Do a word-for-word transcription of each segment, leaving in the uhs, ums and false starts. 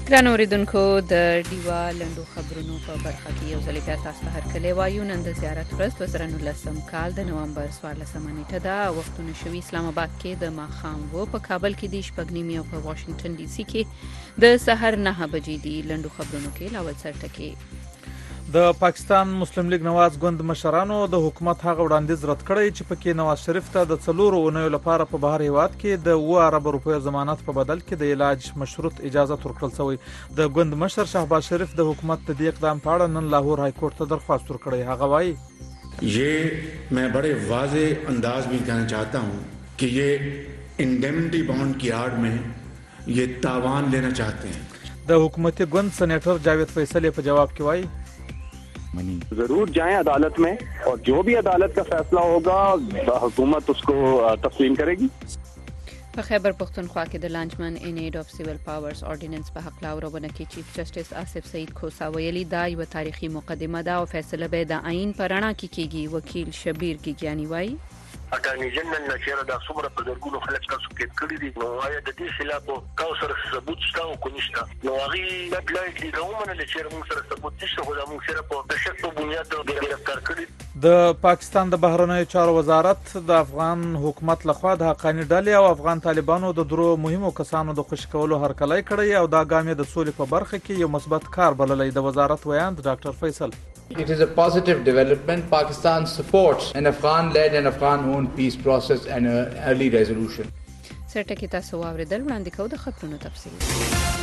ګرانو اوریدونکو د ډیوا لنډو خبرونو په برخه کې یو ځل بیا تاسو ته هرکلی وایو. نن د زیارت ورځ دوه زره نولسم کال د نومبر څوارلسمه نیټه ده. وختونه شوي اسلام آباد کې د ماښام و، په کابل کې د شپږ نیمې او په واشنگټن ډي سي کې د سحر نهه بجې دي. لنډو خبرونو کې لاول سرټکي. د پاکستان مسلم لیگ نواز ګوند مشرانو د حکومت هغه وړاندیز رد کړی چې پکې نواز شریف ته د څلورو اونیو لپاره په بهر هیواد کې د اوه اربه روپیو ضمانت په بدل کې د علاج مشروط اجازه ورکړل شوی. د ګوند مشر شهباز شریف د حکومت د دې اقدام په اړه نن لاهور های کورټ ته درخواست ورکړی. هغه وایي ये मैं बड़े वाज़ेह अंदाज में कहना चाहता हूँ कि ये इंडेमनिटी बॉन्ड की आड़ में ये तावान लेना चाहते हैं. د حکومتي ګوند سېنیټر جاوید فیصل په جواب کې وایي जरूर जाएं अदालत में और जो भी अदालत का फैसला होगा हुकूमत उसको तस्लीम करेगी. په خیبر پختونخوا کې د لانچمن ان ایډ اف سیول پاورز اورډیننس په حق لاورونه کې چیف جسټس آصف سعید کوسا ویلي دا یو تاریخي مقدمه ده او فیصله به د آئین پر رڼا کې کیږي. وکیل شبیر ګیګیانی وایي اټارنی جنرال نشره د څومره په درګونو خلک تاسو کې کړی دي نو آیا د دې خلاف تاسو سره ثبوت شته او کو نشته نو هغه لګلای دي کومه نه چې موږ سره ثبوت نشته خو موږ سره په تشک په بنیاد ګرفتار کړی. د پاکستان د بهرنیو چارو وزارت د افغان حکومت لخوا د حقانی ډلې او افغان طالبانو د درو مهمو کسانو د خوشی کولو هرکلی کړی او دا ګام د سولې په برخه کې یو مثبت کار بللی. د وزارت ویاند ډاکټر فیصل It is a positive development. Pakistan supports an Afghan-led and Afghan-owned peace process and an early resolution. سرټکی تاسو واوریدل. وړاندې کوو د خبرونو تفصیل.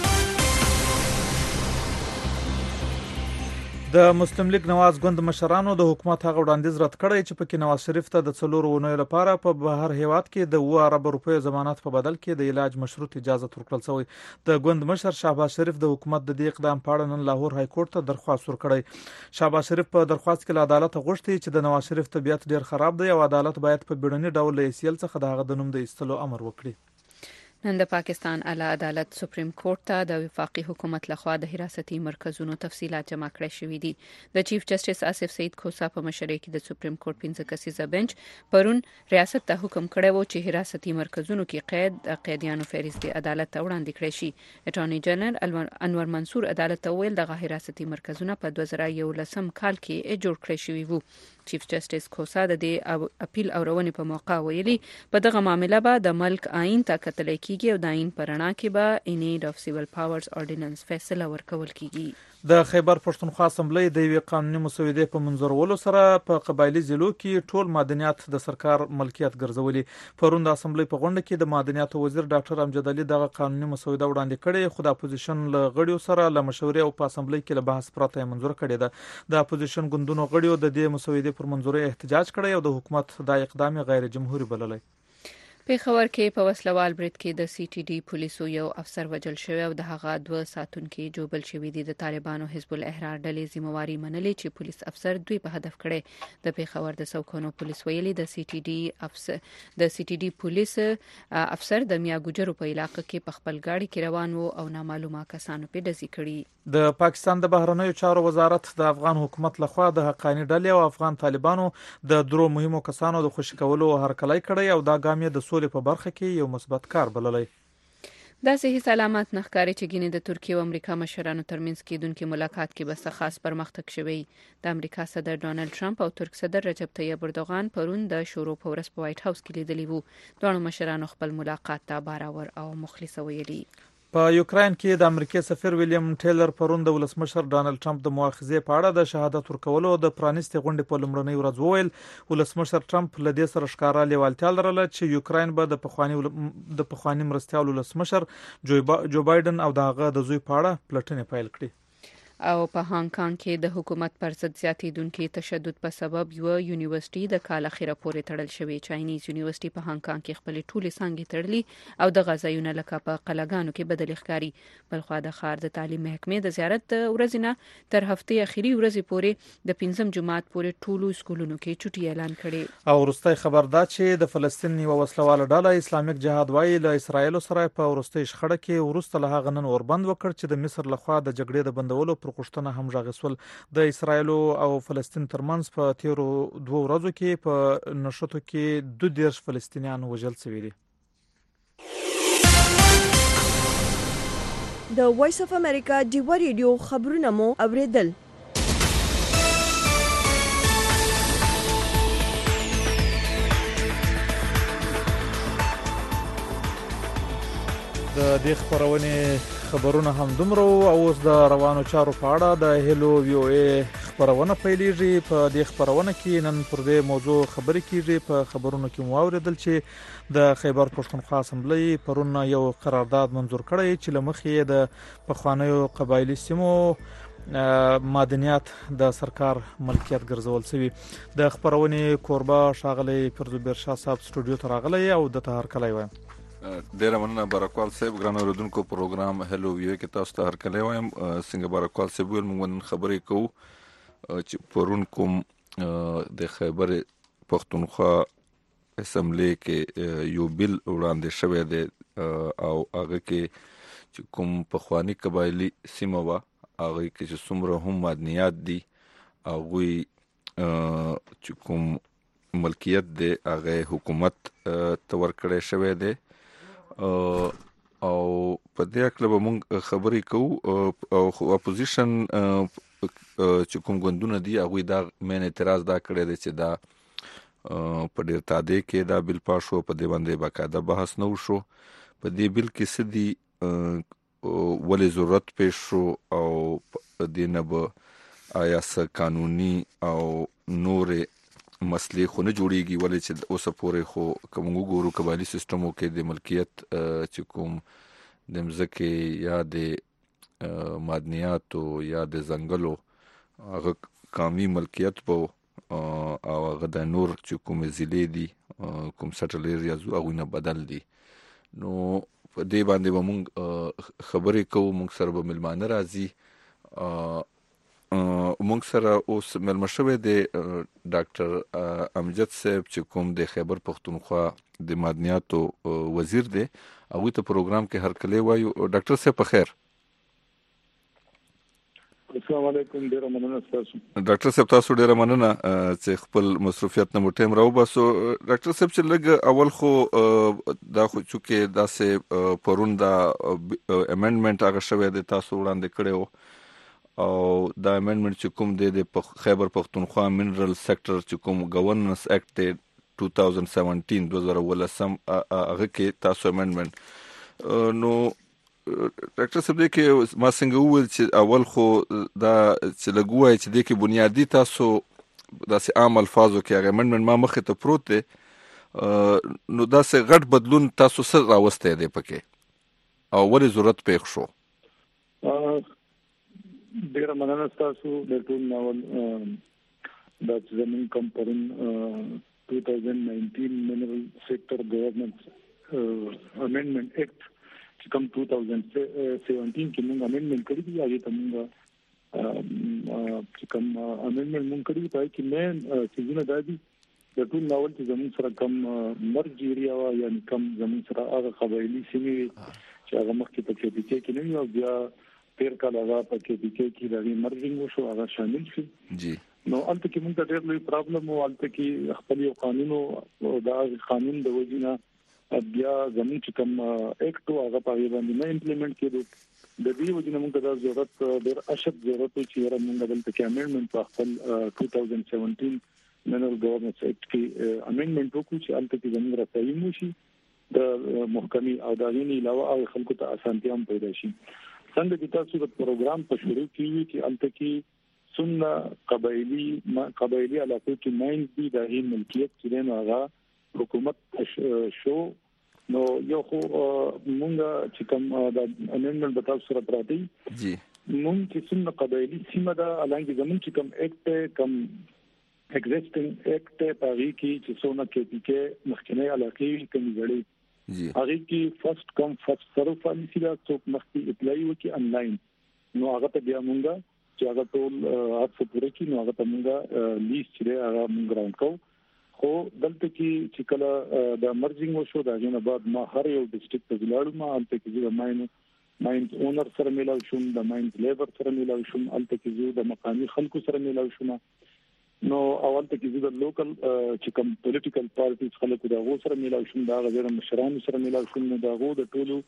د مسلم لیگ نواز ګوند مشرانو د حکومت هغه وړاندیز رد کړی چې پکې نواز شریف ته د څلورو اونیو لپاره په بهر هیواد کې د اوه اربه روپیو ضمانت په بدل کې د علاج مشروط اجازه ورکړل شوی. د ګوند مشر شهباز شریف د حکومت د دې اقدام په اړه نن لاهور های کورټ ته درخواست ورکړی. شهباز شریف په درخواست کې له عدالت غوښتي چې د نواز شریف طبیعت ډیر خراب دی او عدالت باید په بیړني ډول له ایسیل څخه د هغه د نوم د ایستلو امر وکړي. نن د پاکستان اعلی عدالت سپریم کورټ ته د وفاقي حکومت لخوا د حراستي مرکزونو تفصيلات جمع کړي شوې دي. د چیف جسټس آصف سعید کوسا په مشرۍ کې د سپریم کورټ پنځه کسیزه بنچ پرون ریاست ته حکم کړی و چې حراستي مرکزونو کې قید د قیدیانو فهرست عدالت ته وړاندې کړي شي. اټارنی جنرال انور منصور عدالت ته ویل د حراستي مرکزونه په دوه زره یولسم کال کې جوړ کړي شوي وو. چیف جسټس کوسا د دې اپیل اورونې په موقع ویلي په دغه معاملې به د ملک آئین ته کتل کیږي او د آئین پر رڼا کې به ان ایډ اف سیول پاورز اورډیننس فیصله ورکول کیږي. د خیبر پښتونخوا اسمبلی د یوې قانوني مسودې په منظورولو سره په قبایلی ضلعو کې ټول معدنیات د سرکار ملکیت ګرځولي. پرون د اسمبلی په غونډه کې د معدنیاتو وزیر ډاکټر امجد علي دغه قانوني مسوده وړاندې کړې خو د اپوزیشن له غړیو سره له مشورې او په اسمبلی کې له بحث پرته منظور کړې ده. د اپوزیشن ګوندونو غړیو د دې مسودې پر منظوري احتجاج کړی او د حکومت د اقدام غیر جمهوری بللی. پیښور کې په وسلوال برید کې د سی ټي ډي پولیسو یو افسر وژل شوی او د هغه دوه ساتونکي جوبل شوي دي. د طالبانو حزب الاحرار ډلې ذمہواری منلې چې پولیس افسر دوی په هدف کړي. د پیښور د سوکونو پولیس ویلي د سی ټي ډي افسر د سی ټي ډي پولیس افسر د میا ګجرو په علاقې کې په خپل گاډي کې روان وو او نامعلومه کسانو په ډزې کړي. د پاکستان د بهرنیو چارو وزارت د افغان حکومت لخوا د حقانی ډلې او افغان طالبانو د درو مهمو کسانو د خوشی کولو هرکلی کړی او دا ګام د سولې په برخه کې یو مثبت کار بللی. داسې هیڅ علامات نه ښکاري چې ګینه د ترکیه او امریکا مشرانو ترمنځ کېدونکي ملاقات کې به خاص پرمختګ شوی. د امریکا صدر ډونالد ټرمپ او ترک صدر رجب طیب اردوغان پرون د شروع په ورځ په وایټ هاوس کې لیدلی وو. دوه مشرانو خپل ملاقات ته بارور او مخلص ویلي. په یوکرين کې د امریکای سفیر ویلیام ټیلر پرون د ولسمشر ډانلډ ټرمپ د مؤاخذې په اړه د شهادت ورکولو د پرانیستي غونډې په لومړنۍ ورځ وویل ولسمشر ټرمپ له دې سره ښکارا لیوالتیا لرله چې یوکرين به د پخوانی د پخوانی مرستیال ولسمشر جو بایدن او دغه د زوی په اړه پلټنې پیل کړي. او په هانګ کانګ کې د حکومت پر ضد زیاتېدونکي تشدد په سبب یو یونیورسيټي د کال اخیره پورې تړل شوی. چاینیز یونیورسيټي په هانګ کانګ کې خپل ټولې څنګه تړلي او د غزایونه لکه په قلعهګانو کې بدل ښکاری. بلخوا د ښار د تعلیم محکمې د زیارت ورځینه تر هفته اخیری ورځې پورې د پنځم جماعت پورې ټولو سکولونو کې چټي اعلان کړي. او ورستۍ خبر دا چې د فلسطین یو وسلواله ډله اسلامیک جهاد وايي له اسرایل سره په ورستۍ شخړه کې ورسته له هغه نن اوربند وکړ چې د مصر لخوا د جګړې د بندولو پر غوښتنه هم راغسول. د اسرایل او فلسطین ترمنځ په تیرو دوه ورځو کې په نشټو کې دوه دیرش فلسطینیان وژل شوي دي. د وایس اف امریکا ډیوا ریډیو خبرونه مو اوریدل. د دې خبرونه خبرونه هم دومره او اوس د روانو چارو په اړه د هلو وی او ای خبرونه پیلېږي. په دې خبرونه کې نن پر دې موضوع خبرې کیږي. په خبرونو کې مو اوریدل چې د خیبر پښتونخوا اسمبلی پرون یو قرارداد منزور کړی چې لمخې د پخوانیو قبایلی سیمو معدنیات د سرکار ملکیت ګرځول شوی. د خبرونه کوربه شاغلی پرزوبیر شاه صاحب سټوډیو ته راغلی او د تهر کلی وایم. ډیره مننه برکوال صاحب. ګران اوریدونکو پروګرام هلو ویو کې تاسو ته هرکلی وایم. څنګه برکوال صاحب ول موږ خبرې کوو چې پرون کوم د خیبر پښتونخوا اسمبلی کې یو بل وړاندې شوی دی او هغه کې چې کوم پخوانی قبایلی سیمه وا هغه کې چې څومره هم معدنیات دي هغه چې کوم ملکیت دی هغه حکومت تور کړی شوی دی او په دې اړه به موږ خبرې کوو. او اپوزیشن چې کوم ګوندونه دي هغه دا مین اعتراض دا کړی دی چې دا په ډېر تعداد کې دا بل پاس شو، په دې باندې باقاعده بحث نه وشو. په دې بل کې څه دي ولې ضرورت پیښ شو او دې نه به آیا څه قانوني او نورې مسلې خو نه جوړیږي ولې چې اوسه پورې خو کوم وګورو قبایلی سیستمو کې د ملکیت چې کوم د مځکې یا د معدنیاتو یا د ځنګلو هغه قومي ملکیت په او هغه د نور چې کوم ضلع دي کوم سټل ایریاز هغه نه بدل دي. نو په دې باندې به موږ خبرې کوو. موږ سره به ملمانه راځي. موږ سره اوس ملمه شوی دی ډاکټر امجد صاحب چې کوم د خیبر پښتونخوا د معدنیاتو وزیر دی. هغه ته پروګرام کې هرکلی وایو. ډاکټر صاحب په خیر. السلام علیکم. ډیره مننه تاسو. ډاکټر صاحب تاسو ډیره مننه چې خپل مصروفیت نه مو ټیم راوباسو. ډاکټر صاحب چې لږ اول خو دا خو چې داسې پرون دا امندمنت هغه شوی دی تاسو وړاندې کړی او دا امندمنت چې کوم دی د خیبر پښتونخوا منرل سیکټر چې کوم گورننس ایکټ دی دوه هزار سبعتر دوه هزار ولسم هغه کې تاسو امندمنت. نو ډاکټر صاحب دې کې ما څنګه وویل چې اول خو دا چې لګوي چې دې کې بنیادی تاسو داسې عام الفاظو کې هغه امندمنت ما مخې ته پروت دی. نو داسې غټ بدلون تاسو سره راوستی دی پکې او ولې ضرورت پیښ شو؟ ډیره مننه تاسو د ټول ناول د زمين کوم پرون دوه هزار نولس منرل سیکټر ګورننس امندمنت ایکټ چې کوم دوه هزار سبعتر کې موږ امندمنت کړی دی. هغه ته موږ چې کوم امندمنت موږ کړی دی چې مې چې زونه دادي د ټول ناول چې زمون سره کوم مرج ایریا وا یا کوم زمون سره هغه قبایلی سیمې چې هغه مخکې په کې دي کې نه یو بیا تیر کال هغه په کې دي کې د مرجینګ وشو هغه شامل شي. جی نو البته کې موږ ته ډېر لوی پرابلم او البته کې خپل یو قانون او دا قانون د وجینه بیا زمون چې کوم ایکټ هغه په باندې نه امپلیمنٹ کېدو. د دې وجینه موږ ته ضرورت ډېر اشد ضرورت چې را موږ دلته کې امندمنت په خپل دوه هزار سبعتر منرل ګورننس ایکټ کې امندمنت وکړو چې البته کې زموږ راځي مو شي د محکمې او د غینې علاوه او خلکو ته اسانتیا هم پیدا شي. څنګه چې تاسو د پروګرام په شروع کې چې البته کې سنه قبایلی ما قبایلی علاقو کې ماین دي د هی ملکیت چې نه هغه حکومت شو. نو یو خو مونږ چې کوم د امندمنت په تاسو سره پراتی جی مونږ چې سنه قبایلی سیمه دا الانګي زمون چې کوم ایکټ کوم ایگزیسټینګ ایکټ په هغه کې چې څونه کې پی کې مخکنی علاقې کوم ځړې جی هغه کې فرست کم فرست سرو پالیسی دا څوک مخکې اپلای وکي انلاین. نو هغه ته بیا مونږ چې هغه ټول هڅه پوره کړي نو هغه ته مونږ لیست چې هغه مونږ راوړو. خو دلته کې چې کله د مرجینګ وشو دا غوښنه بعد ما هر یو ډیسټریکټ ته ولاړم. البته کې د ماین ماین اونر سره ملاوي شوم، د ماین لیبر سره ملاوي شوم، البته کې د مقامي خلکو سره ملاوي شوم. نو اول ته کې د لوکل چې کوم پولیټیکل پارټیز خلکو دا غو سره ملاوي شوم، دا غیر مشرانو سره ملاوي شوم. دا غو د ټولو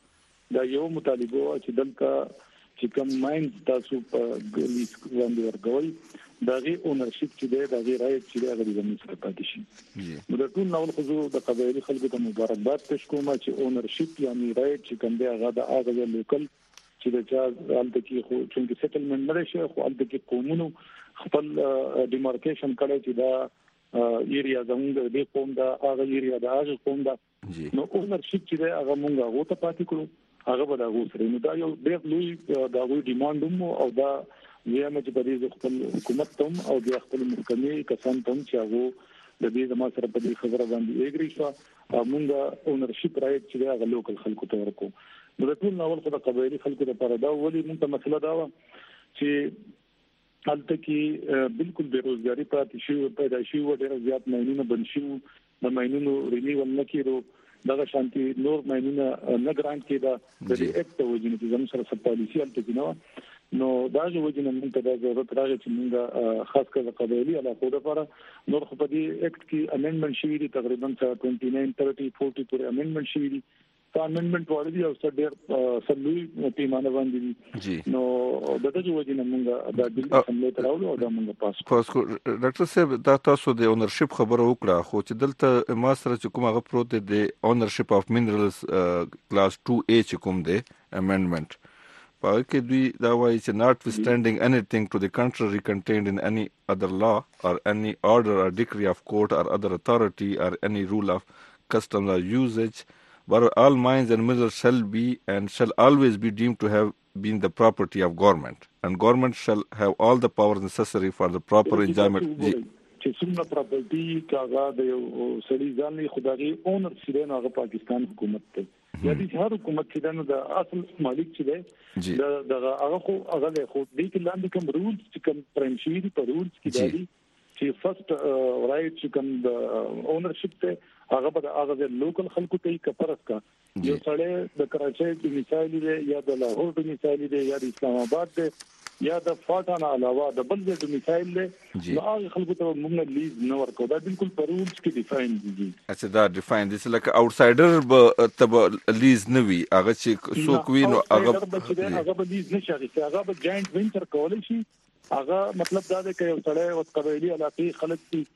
دا یو مطالبه چې دلته چې کوم ماین تاسو په ګلیس باندې ورغوي دا غي اونرشپ چې دی دا غي رایت چې دی هغه د مصر پاتې شي. نو د ټول نو خو د قبایلی خلکو ته مبارکباد پېښ کوم چې اونرشپ یعنی رایت چې کوم دی هغه د هغه لوکل چې د چا حالت کې خو چې سیټلمنټ نه شي خو حالت کې قومونو خپل ډیمارکیشن کړي چې دا ایریا زموږ د قوم دا هغه ایریا د هغه قوم دا نو اونرشپ چې دی هغه مونږ هغه ته پاتې کړو هغه به دا غوښتل. نو دا یو ډېر لوی دا غوي ډیماند او دا ویمه چې په دې خپل حکومت ته او د خپل محکمې کسان ته چې هغه د دې زما سره په دې خبره باندې اګری شو موږ اونرشپ رائټ چې هغه لوکل خلکو ته ورکو. نو د ټول ناول خو د قبایلی خلکو لپاره دا ولې موږ ته مسله دا و چې حالت کې بالکل بیروزګاری پاتې شو پیدا شي و ډېر زیات ماینونه بند شي د ماینونو رینیول نه کېدو دغه شانتي نور ماینونه نه ګرانټ کېده د دې اکټ وجنه چې زموږ سره سره پالیسي حالت کې نو نو دا جو وجنه موږ ته د ضرورت راغی چې موږ خاص کر د قبایلی علاقو لپاره نور خو په دې اکټ کې امندمنت شوی دي تقریبا29 30 40 پورې امندمنت شوی دي دا امندمنت ورته او څه ډېر سلوي پیمانه باندې دي نو دغه جو وجنه موږ د بل سملې تراولو او دا موږ پاس پاس ډاکټر صاحب دا تاسو د اونرشپ خبره وکړه خو چې دلته ما سره چې کوم هغه پروت دی اونرشپ اف منرالز کلاس two A چې کوم دی امندمنت پاکه دوی دا وایي چې notwithstanding anything to the contrary contained in any other law or any order or decree of court or other authority or any rule of custom or usage, but all mines and minerals shall be and shall always be deemed to have been the property of government, and government shall have all the powers necessary for the proper enjoyment. چې څومره پراپرټي کاغه د سړي ځانې خدای اونر سره نه پاکستان حکومت ته یا د هر حکومت چې د اصل مالک چې دی دا دغه هغه خو هغه له خو د لاندې کوم رولز چې کوم پرنشي دي په رولز کې دي چې فرست رائټ چې کوم د اونرشپ ته هغه به هغه د لوکل خلکو ته کفرس کا یو سړی د کراچۍ د مثال دی یا د لاهور د مثال دی یا د اسلام آباد دی یا د فاټان علاوه د بل د مثال دی نو هغه خلکو ته موږ لیز نه ورکو دا بالکل په رولز کې ډیفاین دي. اچھا دا ډیفاین دي لکه آوټسایډر به تب لیز نه وي هغه چې څوک وي نو هغه هغه به لیز نشي هغه به جاینټ وینچر کولای شي هغه مطلب دا دی چې یو سړی او قبایلی علاقې خلک دي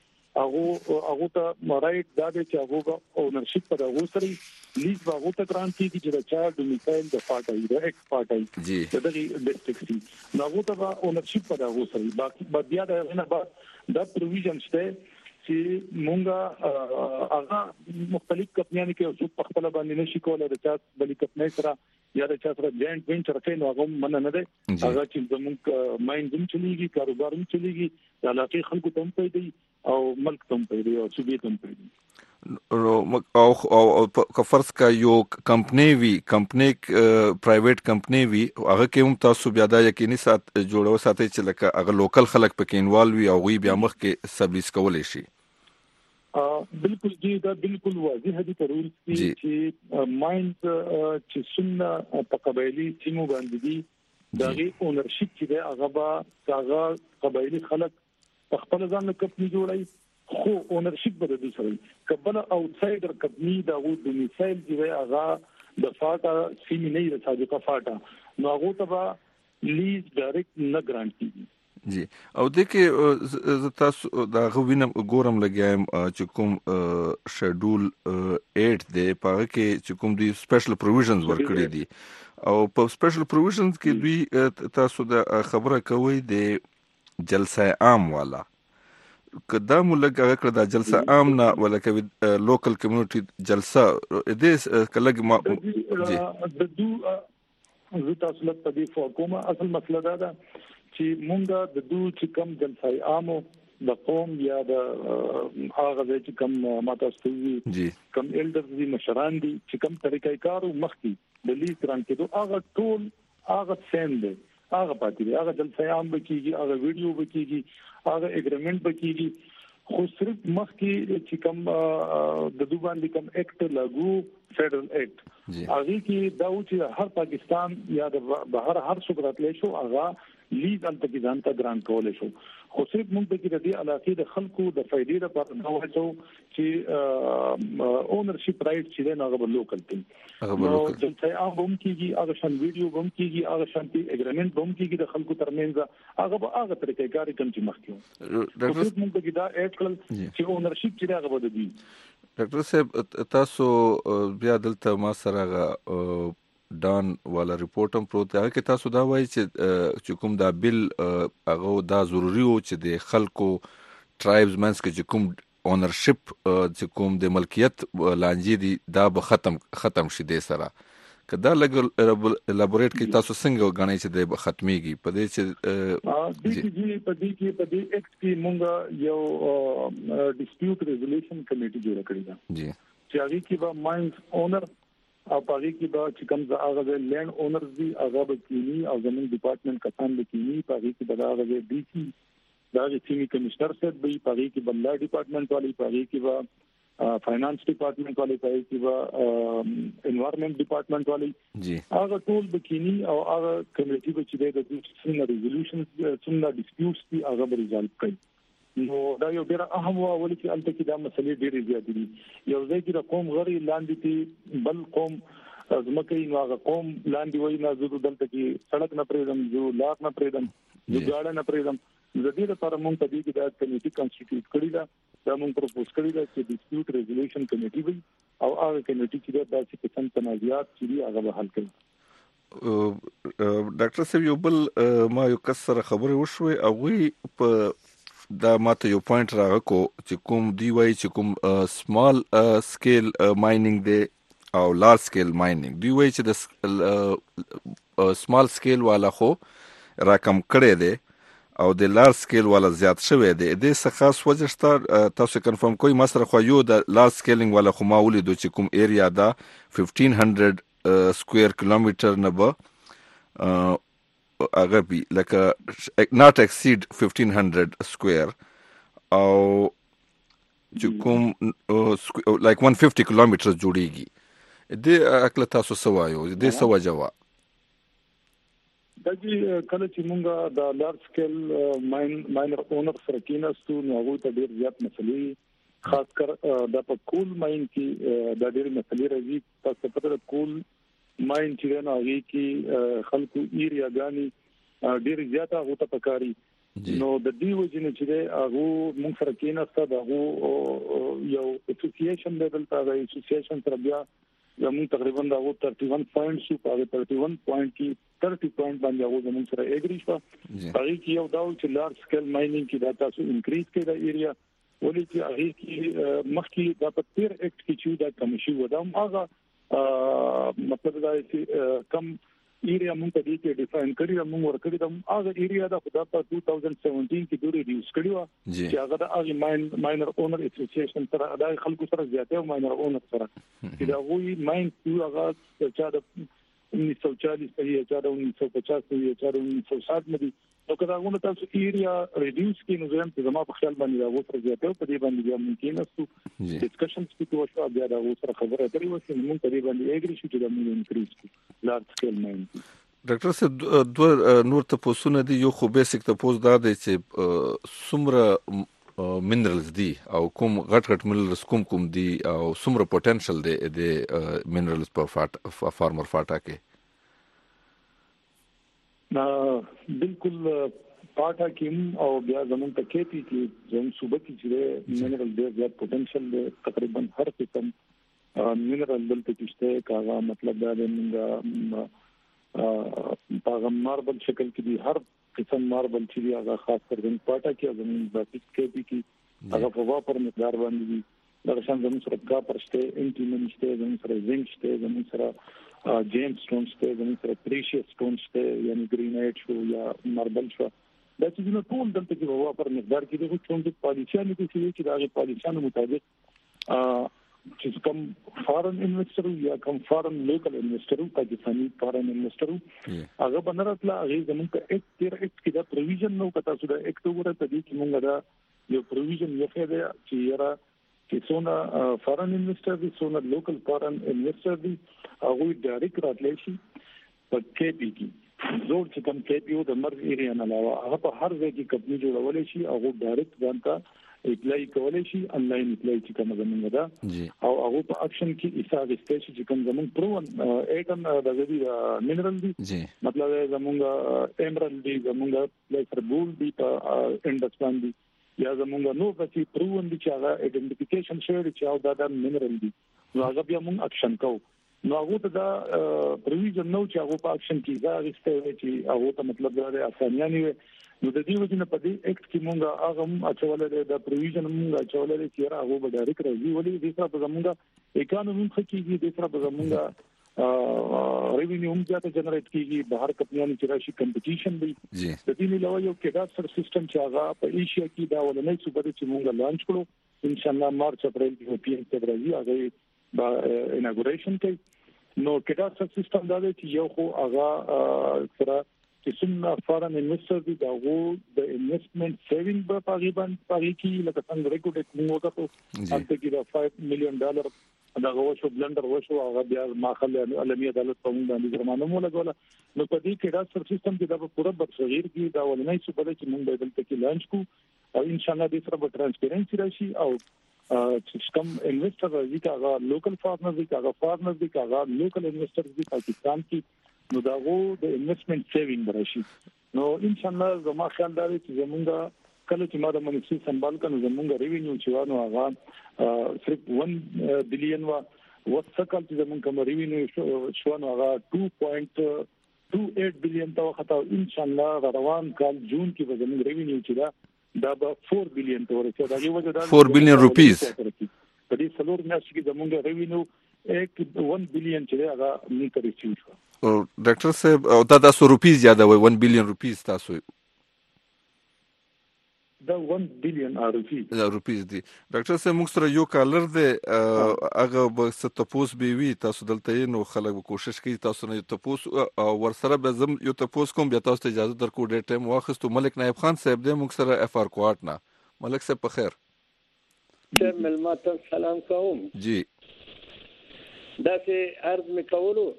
هغه هغه ته رائټ دا دی چې هغه اونرشپ پر هغه سره لیز هغه ته ګرانټ کیږي چې دا چا د مثال د فاټای د ایکس فاټای جی دغه ډیسټریکټ نو هغه ته اونرشپ پر هغه سره باقي بیا دا نه بعد دا پروویژن شته چې مونږه هغه مختلف کمپنیانو کې او په خپل باندې نشي کولای د چا بلې کمپنۍ سره یا د چا سره جاینټ وینچر کوي نو هغه من نه ده هغه چې زموږ ماین زم چلیږي کاروبار هم چلیږي د علاقې خلکو ته هم پیدا او ملک ته هم پیدا او صوبې ته هم پیدا او او فرض کا یو کمپنی وی کمپنی پرایویټ کمپنی وی هغه کې هم تاسو بیا دا یقیني سات جوړو ساتي چې لکه هغه لوکل خلک پکې انوالو وي او غوي بیا مخ کې سبلیس کولای شي. بالکل جی دا بالکل واضح دي په رول کې چې ماینز چې څنګه په قبایلی سیمو باندې دي دا غي اونرشپ چې دی هغه با هغه قبایلی خلک په خپل ځان له کمپنی جوړای خو اونرشپ به د سره کبل اوټسایډر کمپنی دا وو د مثال دی هغه د فاټا سیمې نه د سابقه فاټا نو هغه ته لیز ډایرکټ نه ګرانټ کیږي جی او د کې تاسو دا غوینم ګورم لګایم چې کوم شیډول eight دی په کې چې کوم دی سپیشل پروویژنز ورکړي دي او په سپیشل پروویژنز کې دوی تاسو د خبره کوي د جلسه عام والا کدا ملګ هغه کړه د جلسه عام نه ولکه لوکل کمیونټي جلسه دې کلګ ما جی د دو زه تاسو له پدې فوکوما اصل مسله دا ده چې مونږ د دوه چې کم جلسه عامو د قوم یا د هغه چې کم ماتاستوي کم ایلډرز دي مشران دي چې کم طریقې کارو مخکي د لیز تران کېدو هغه ټول هغه سیم دي هغه پاتې دي هغه جلسه عام بکیږي هغه ویډیو بکیږي هغه اګریمنت بکیږي خو صرف مخکي چې کم د دوه باندې کم اکټ لاګو فدرل اکټ هغه کې دا و چې هر پاکستان یا د بهر هر څوک راتلی شو هغه لیګل ته ځان ته ګران کول شو خو صرف موږ د دې علاقې د خلکو د فائدې لپاره نه وایو چې اونرشپ رائټ چې نه غو لوکل دي هغه لوکل چې هغه هم کیږي هغه شان ویډیو هم کیږي هغه شانتي اګریمنت هم کیږي د خلکو ترمنځ هغه به هغه طریقې کار کوم چې مخکې ډاکټر موږ د دا اډ کړل چې اونرشپ چې هغه بده دي ډاکټر صاحب تاسو بیا دلته ما سره ډان والا ریپورت هم پروت هغه کې تاسو دا وایي چې کوم دا بل هغه دا ضروری و چې د خلکو ټرایبز منس کې کوم اونرشپ چې کوم د ملکیت لانجې دي دا به ختم ختم شي د سره کدا لګ الابوریټ کې تاسو څنګه غواړئ چې د ختميږي په دې چې د دې په دې کې په دې اکټ کې مونږ یو ډیسپیوټ ریزولوشن کمیټي جوړ کړی دا جی چې هغه کې به ماینز اونر او پاره کې به چې کوم هغه د لینډ اونرز دي هغه به کینی او زمون ډپارټمنټ کسان به کینی پاره کې به هغه د ډي سي دا چې سیمي کمشنر سره به پاره کې بل ډپارټمنټ والی پاره کې به فاینانس ډپارټمنټ والی پاره کې به انوایرنمنت ډپارټمنٹ والی جی هغه ټول به کینی او هغه کمیټي به چې د څنګه ریزولوشن څنګه ډیسپیوټس دي هغه به ریزالو کوي نو دا یو ډېر اهم و ولې چې الته کې دا مسلې ډېرې زیاتې دي یو ځای کې قوم غړي لاندې دي بل قوم زمکه یې هغه قوم لاندې وایي نه زه دلته کې سړک نه پرېدم زه لار نه پرېدم زه ګاډه نه پرېدم د دې لپاره موږ په دې کې دا کمیټي کانسټیټیوټ کړی دا دا موږ پروپوز کړی دا چې ډیسپیوټ ریزولوشن کمیټي وي او هغه کمیټي چې دا چې څنګه تنازعات چې هغه به حل کړي ډاکټر صاحب یو بل ما یو کس سره خبرې وشوي او په دا ماته یو پوینټ راغکو چې کوم دی وای چې کوم سمال سکیل ماینینګ دی او لارج سکیل ماینینګ دی وای چې د سمال سکیل والا خو راکم کړي دی او د لارج سکیل والا زیات شوی دی د څه خاص وجه شته تاسو کنفرم کوئ ما سره خو یو د لارج سکیلینګ والا خو ما ولیدو چې کوم ایریا دا fifteen hundred سکوير کیلومتر نه به اگر بي لکه not exceed fifteen hundred square او چې کوم like one hundred fifty kilometers جوړيږي د اکل تاسو سوایو د سوا جواب دا چې کله چې مونږه د لارج سکیل ماین ماینر اونر سره کېناستو نو هغه ته ډېر زیات مسلې خاص کر د په کول ماین کې د ډېر مسلې راځي تاسو په کول ماین چې نه هغه کې خلکو ایریا غاني ډیر زیاته غوته پکاري نو د دې وجنه چې هغه موږ سره کېناسته دا یو اسوسییشن لیول ته د اسوسییشن سره بیا زموږ تقریبا دا و thirty-one پوینټ شو په thirty-one پوینټ کې thirty پوینټ باندې هغه زموږ سره اګری شو هغه کې یو دا چې لارج سکیل ماینینګ کې دا تاسو انکریز کړئ د ایریا ولې چې هغه کې مخکې دا په تیر اکټ کې چې دا کم شي و دا هغه مطلب دا چې کم ایریا موږ ته دې کې ډیفاین کړی موږ ورکړی دا هغه ایریا دا خدا په two thousand seventeen کې دوی ریډیوس کړی و چې هغه د هغه ماین ماینر اونر اسوسییشن سره د خلکو سره زیاته ماینر اونر سره چې دا وی ماین چې هغه چې د उन्नीस सौ चालीस په یا چې د उन्नीस सौ पचास په یا چې د उन्नीस सौ साठ مدي نو کدا غوونه تاسو ایریا ریډیوس کې نو زم په زما په خیال باندې دا وتر زیاته په دې باندې بیا ممکن است ډسکشنز کې وشو بیا دا وتر خبره اترې و چې موږ په دې باندې اګری شو چې دا موږ انکریز کړو لارج سکیل ماین ډاکټر صاحب دوه نور ته پوسونه دي یو خو بیسیک ته پوس دا دی چې سمره منرالز دي او کوم غټ غټ منرالز کوم کوم دي او سمره پوتنشل دي د منرالز په فارمر فاټا کې نا بالکل پاټا کې او بیا زمون ته کېپی کې زمون صوبه کې چې منرال ډېر زیات پوتنشل دی تقریبا هر قسم منرال دلته کېشته کاغه مطلب دا دی موږ په ماربل شکل کې دي هر قسم ماربل چې هغه خاص کر زمون پاټا کې زمون د کېپی کې هغه په واپر مقدار باندې دي دا شان زمون سره کا پرشته انټیمن شته زمون سره زنک شته زمون سره جیم سټونز ته زموږ سره پریشیس سټونز ته یعنی ګرینایټ شو یا ماربل شو دا چې نو ټول دلته کې هوا پر مقدار کې دغه څومره پالیسیانو کې چې دا پالیسیانو مطابق چې کوم فارن انویسټر یا کوم فارن لوکل انویسټر پاکستاني فارن انویسټر هغه بنراتله هغه زموږ ته ایک تیر ایک کې دا پروویژن نو کته سودا اکټوبر ته دي چې موږ دا یو پروویژن یو خېده چې یاره چې څونه فارن انویسټر دي څونه لوکل فارن انویسټر دي هغه ډایرکټ راتلی شي په کې پی کې زور چې کوم کې پی او د مرز ایریا نه علاوه هغه په هر ځای کې کمپنی جوړولای شي هغه ډایرکټ ځانته اپلای کولای شي انلاین اپلای چې کوم زمونږ ده او هغه په اکشن کې حساب استېشن چې کوم زمونږ پرون ایټم د غوډي مینرال دي مطلب زمونږ ایمرالډ دي زمونږ پلیسر بول دي په انډستان دي یا زمونږ نو په چې پرون دي چې هغه ایډنټیفیکیشن شوی چې او دا د مینرال دي نو هغه بیا موږ اکشن کوو نو هغه ته دا پروویژن نو چې هغه په اکشن کې دا غوښته چې هغه ته مطلب دا اسانیانی وي نو د دې وجه نه په دې اکټ کې مونږه هغه اچولې د پروویژن مونږه اچولې چې هغه به ډایرکټ راځي ولې د سره په زمونږه اکانومي خکېږي د سره په زمونږه ریوینیو هم ځاته جنریټ کیږي بهر کمپنیانو چې راشي کمپټیشن دی د دې نه علاوه یو کډاسټر سیستم چې هغه په ایشیا کې دا ولنې صوبه چې مونږه لانچ کړو ان شاء الله مارچ اپریل کې پی ام ته راځي هغه با اناګوریشن کوي نو کډاسټر سیستم دا دی چې یو خو هغه سره چې څنګه فارن انویسټر دي دا وو د انویسټمنت سیوینګ په تقریبا پاره کې لکه څنګه ریکورډ موږ وکړو انته کې دا پنځه میلیون ډالر دا غوښو بلندر وشو هغه بیا ماخله عالمي عدالت په موږ باندې جرمانه مو لګوله نو په دې کې دا سر سیستم کې دا پوره برصغیر کې دا ولنۍ څه بل چې موږ به دلته کې لانچ کو او ان شاء الله دې سره به ترانسپیرنسي راشي او چې کوم انویسټر راځي هغه لوکل فارمر دي هغه فارمر دي هغه لوکل انویسټر دي پاکستان کې نو دا وو د انویسټمنت سیوینګ راشي نو ان شاء الله زما خیال دا دی چې زمونږ کله چې ما د منسي سمبال کنه زمونږ ریوینیو چې وانه هغه صرف یک بلین وا وڅکل چې زمونږ کوم ریوینیو شو نو هغه دوه نقطه دوه اټ بلین ته وخته ان شاء الله روان کال جون کې به زمونږ ریوینیو چې دا دا به چهار بلین ته ورسېږي دا یو وجه دا چهار بلین روپیز په دې څلور میاشتې کې زمونږ ریوینیو یک بلین چې هغه نه کړی شو او ډاکټر صاحب او دا د سو روپیز زیاده وي یک بلین روپیز تاسو دا یک بلین روپیز روپیز دي ډاکټر صاحب موږ سره یو کالر دی هغه به ست تاسو به وی تاسو دلته نو خلک به کوشش کوي تاسو نه تاسو او ورسره به زم یو تاسو کوم بیا تاسو ته اجازه درکو ډېر ټایم واخستو ملک نایب خان صاحب دی موږ سره اف ار کوارټ نه ملک صاحب په خیر چر ملمات سلام کوم جی دا چې عرض میکولو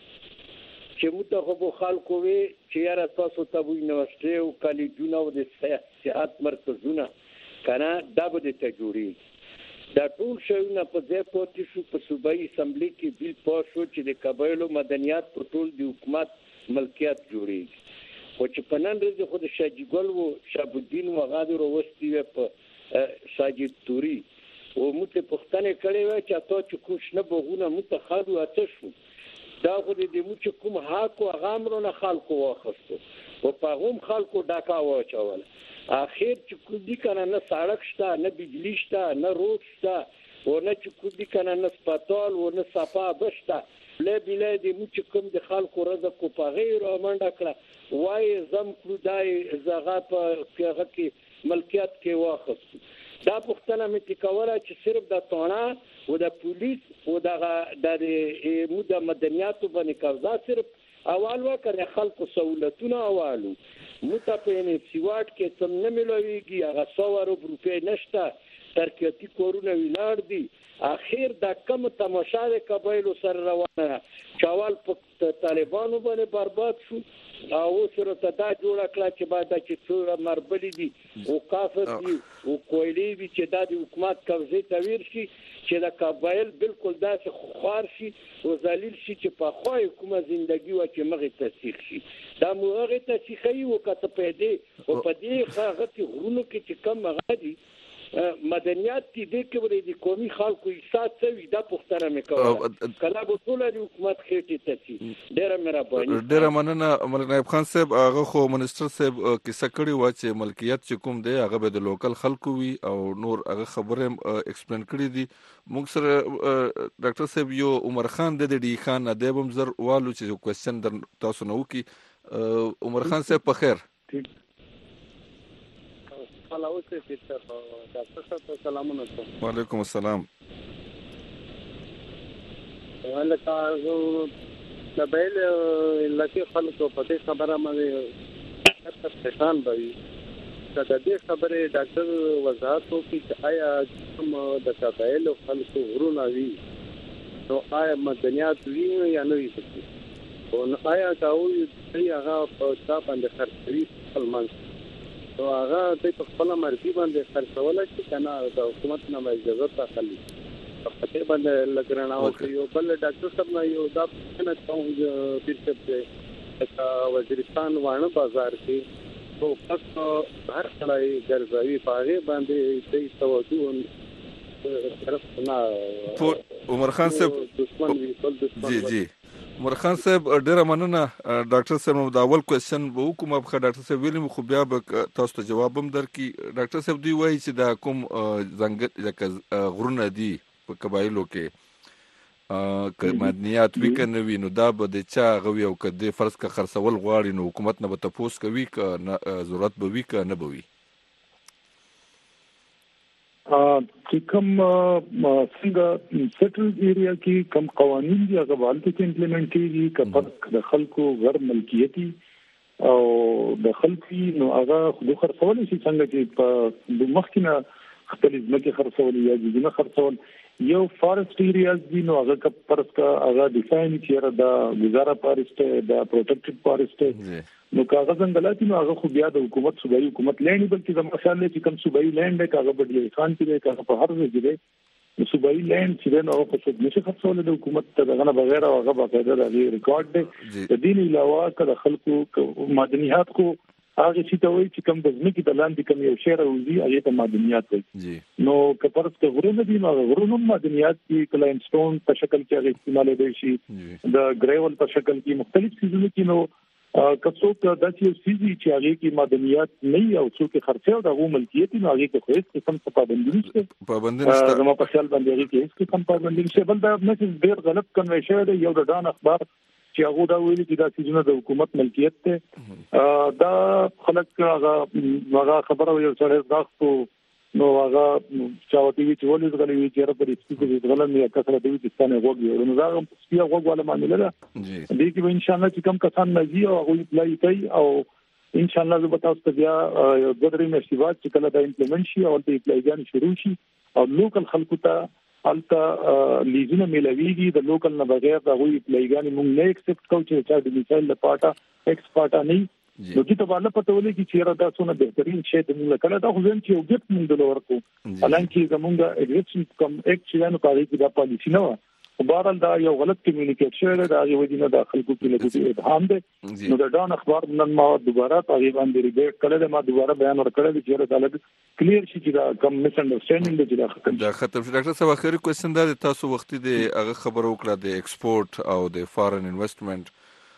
چې موږ خو خلکو وی چې یاره تاسو ته وی یونیورسيټي او کالجونه او د صحت مرکزونه کنه دا به ته جوړي دا ټول شیونه په ځای پاتې شو په صوبایي اسمبلی کې بیل پاس شو چې د قبایلو مدنیات په ټول د حکومت ملکیت جوړي خو چې په نن ورځ خو د شاجګل او شابالدین وغادر وروستي په ساجد توري او موږ په پښتنه کړي و چې تاسو چې کوښ نه بغونه متخادو اته شو دا خو دې مو چې کوم حق او غامرونه خلکو واخستو او په هم خلکو ډاکا واچول اخر چې کو دي کنه نه سړک شته نه بجلی شته نه روډ شته او نه چې کو دي کنه نه سپټال او نه صفا بشته له بلای دې مو چې کوم د خلکو رزق کو په غیر منډه کړه وای زم کړو دای زغه په هغه کې ملکیت کې واخستو دا پښتنه مې کوله چې صرف د تونه او د پولیس او د د موده مدنیاتو باندې قبضه صرف اول وکړه خلکو سہولتونه اوالو موته په نه سیواټ کې څم نه ملويږي هغه څو روپې نشته ترکیتی کورونه ویلار دي اخر د کم تماشا د قبایلو سره روانه چاوال په طالبانو باندې برباد شو او سره ته دا جوړ کړه چې بعد چې څو مربلي دي او کافر دي او کویلی دي چې د حکومت قبضه تویر شي چې د قبایل بالکل داسې خوار شي او ذلیل شي چې په خوای کومه ژوندۍ و چې مغه تسخ شي دا موږ ته چې خي او کته په دې او په دې هغه ته غرونو کې چې کم غادي مدنیات دې د کبرې د قومي خلکو احساس کوي دا پښتنه مې کوله کله به ټول د حکومت خېټه تسي ډېر مهرباني ډېر مننه ملک نایب خان صاحب هغه خو منسٹر صاحب کیسه کړی و چې ملکیت چې کوم دی هغه به د لوکل خلکو وي او نور هغه خبره ایکسپلین کړی دي موږ سره ډاکټر صاحب یو عمر خان د ډی خان ادب مزر والو چې کوېسچن در تاسو نو کی عمر خان صاحب په خیر وعلیکم السلام ولکه د بیل لکه خلکو په دې خبره باندې پریشان دي د دې خبره ډاکټر وضاحت وکړي چې آیا کوم د قبایلو خلکو غرونه وي نو آیا مدنیات وی یا نه وي او آیا کاوی چې هغه په تاسو باندې خرڅوي خپل منځ نو هغه د خپل مرګي باندې خرڅول شي کنه د حکومت نه اجازه اخلي په دې باندې لګرنا او یو بل ډاکټر صاحب نه یو دا څنګه کوم بیرته د وزیرستان وانه بازار کې او پس هر کله ګرځوي پاره باندې د توجه طرف نه عمر خان صاحب جی جی عمر خان صاحب ډیره مننه ډاکټر صاحب نو دا اول کوېسچن به وکم اب ډاکټر صاحب ویلم خو بیا به تاسو ته جواب هم درکې ډاکټر صاحب دی وایي چې دا کوم ځنګل غرونه دي په قبایلو کې ک مدنیات وی کنه وی نو دا به د چا غوي او کده فرض کا خرڅول غواړي نو حکومت نه به تاسو کوي ک ضرورت به وی ک نه به وی چې کوم څنګه سیټل ایریا کې کوم قوانين دي هغه والته کې امپلیمنٹ کیږي کپر د خلکو غیر ملکیتی او د خلکو نو هغه خو خرڅول شي څنګه چې په مخکنه خپل ځمکه خرڅول یا ځینې خرڅول یو فارست ایریاز دي نو هغه کپرس کا هغه ډیفاین کیره دا گزاره فارست دا پروټیکټډ فارست نو کاغذ ځنګلات نو هغه خو بیا د حکومت صوبایي حکومت لینډ بلکې د مخاله چې کوم صوبایي لینډ دی هغه بدلی خان کې هغه په هر ځای کې دی صوبایي لینډ چې نو په څه نشي خرڅول د حکومت ته دغه بغیر هغه باقاعده د ریکارډ دی د دین علاوه کله خلکو مدنیات کو هغه چې ته وایي چې کوم د ځمکې د لاندې کوم یو شی راوځي هغه ته مدنیات وایي نو کپرس ته غرونه دي نو غرونه مدنیات دي کلاین سټون په شکل کې هغه استعمال دی شي د ګریول په شکل کې مختلف څیزونه کې نو کڅوک د داسې سيزي چې هغه کې مدنیات نه او څوک خرڅه او د ملکیت نه هغه کې خو هیڅ قسم څه پابندي نشته پابندي نشته نو په خیال باندې هغه کې هیڅ قسم پابندي نشته بل دا نه ډیر غلط کنویشن دی یو د ډان اخبار چې هغه دا ویلي چې دا سيزونه د حکومت ملکیت ته دا خلک هغه هغه خبره یو سره راغستو نو هغه چاوتي چې ولې غلي وی چې په دې کې غلط نه کثره دی چې ستنه وګړي نو دا هم سپیا وګواله معاملې ده دې کې ان شاء الله چې کم کسان نږدې او هغه پلای کوي او ان شاء الله زه به تاسو ته بیا د درې میاشتې بعد چې کله دا امپلیمنٹ شي او د اپلایګان شروع شي او لوکل خلکو ته الته لیزونه ملويږي د لوکل نه بغیر دا وی اپلایګان موږ نه ایکسپټ کوو چې چا د مثال لپاره ایکسپورټ نه نو چې په اړه پته ولې چې چیرې دا څونه بهترین شی د موږ کله دا خو ځین چې یو ګټ موږ د ورکو حالانکه زمونږ ایگزیکشن کم اکچولی نو پاره کې دا پالیسی نه و خو بهرحال دا یو غلط کمیونیکیټ شوی دا یو دینه د خلکو کې لګوي ابهام دی نو دا ډان اخبار نن ما دوباره تقریبا باندې ریډ کړل ما دوباره بیان ورکړل چې دا طالب کلیر شي چې دا کم مس انډرستانډینګ دی دا ختم دا ختم شي ډاکټر صاحب اخر کوېسچن دا تاسو وختي د هغه خبرو وکړه د ایکسپورت او د فارن انویسټمنټ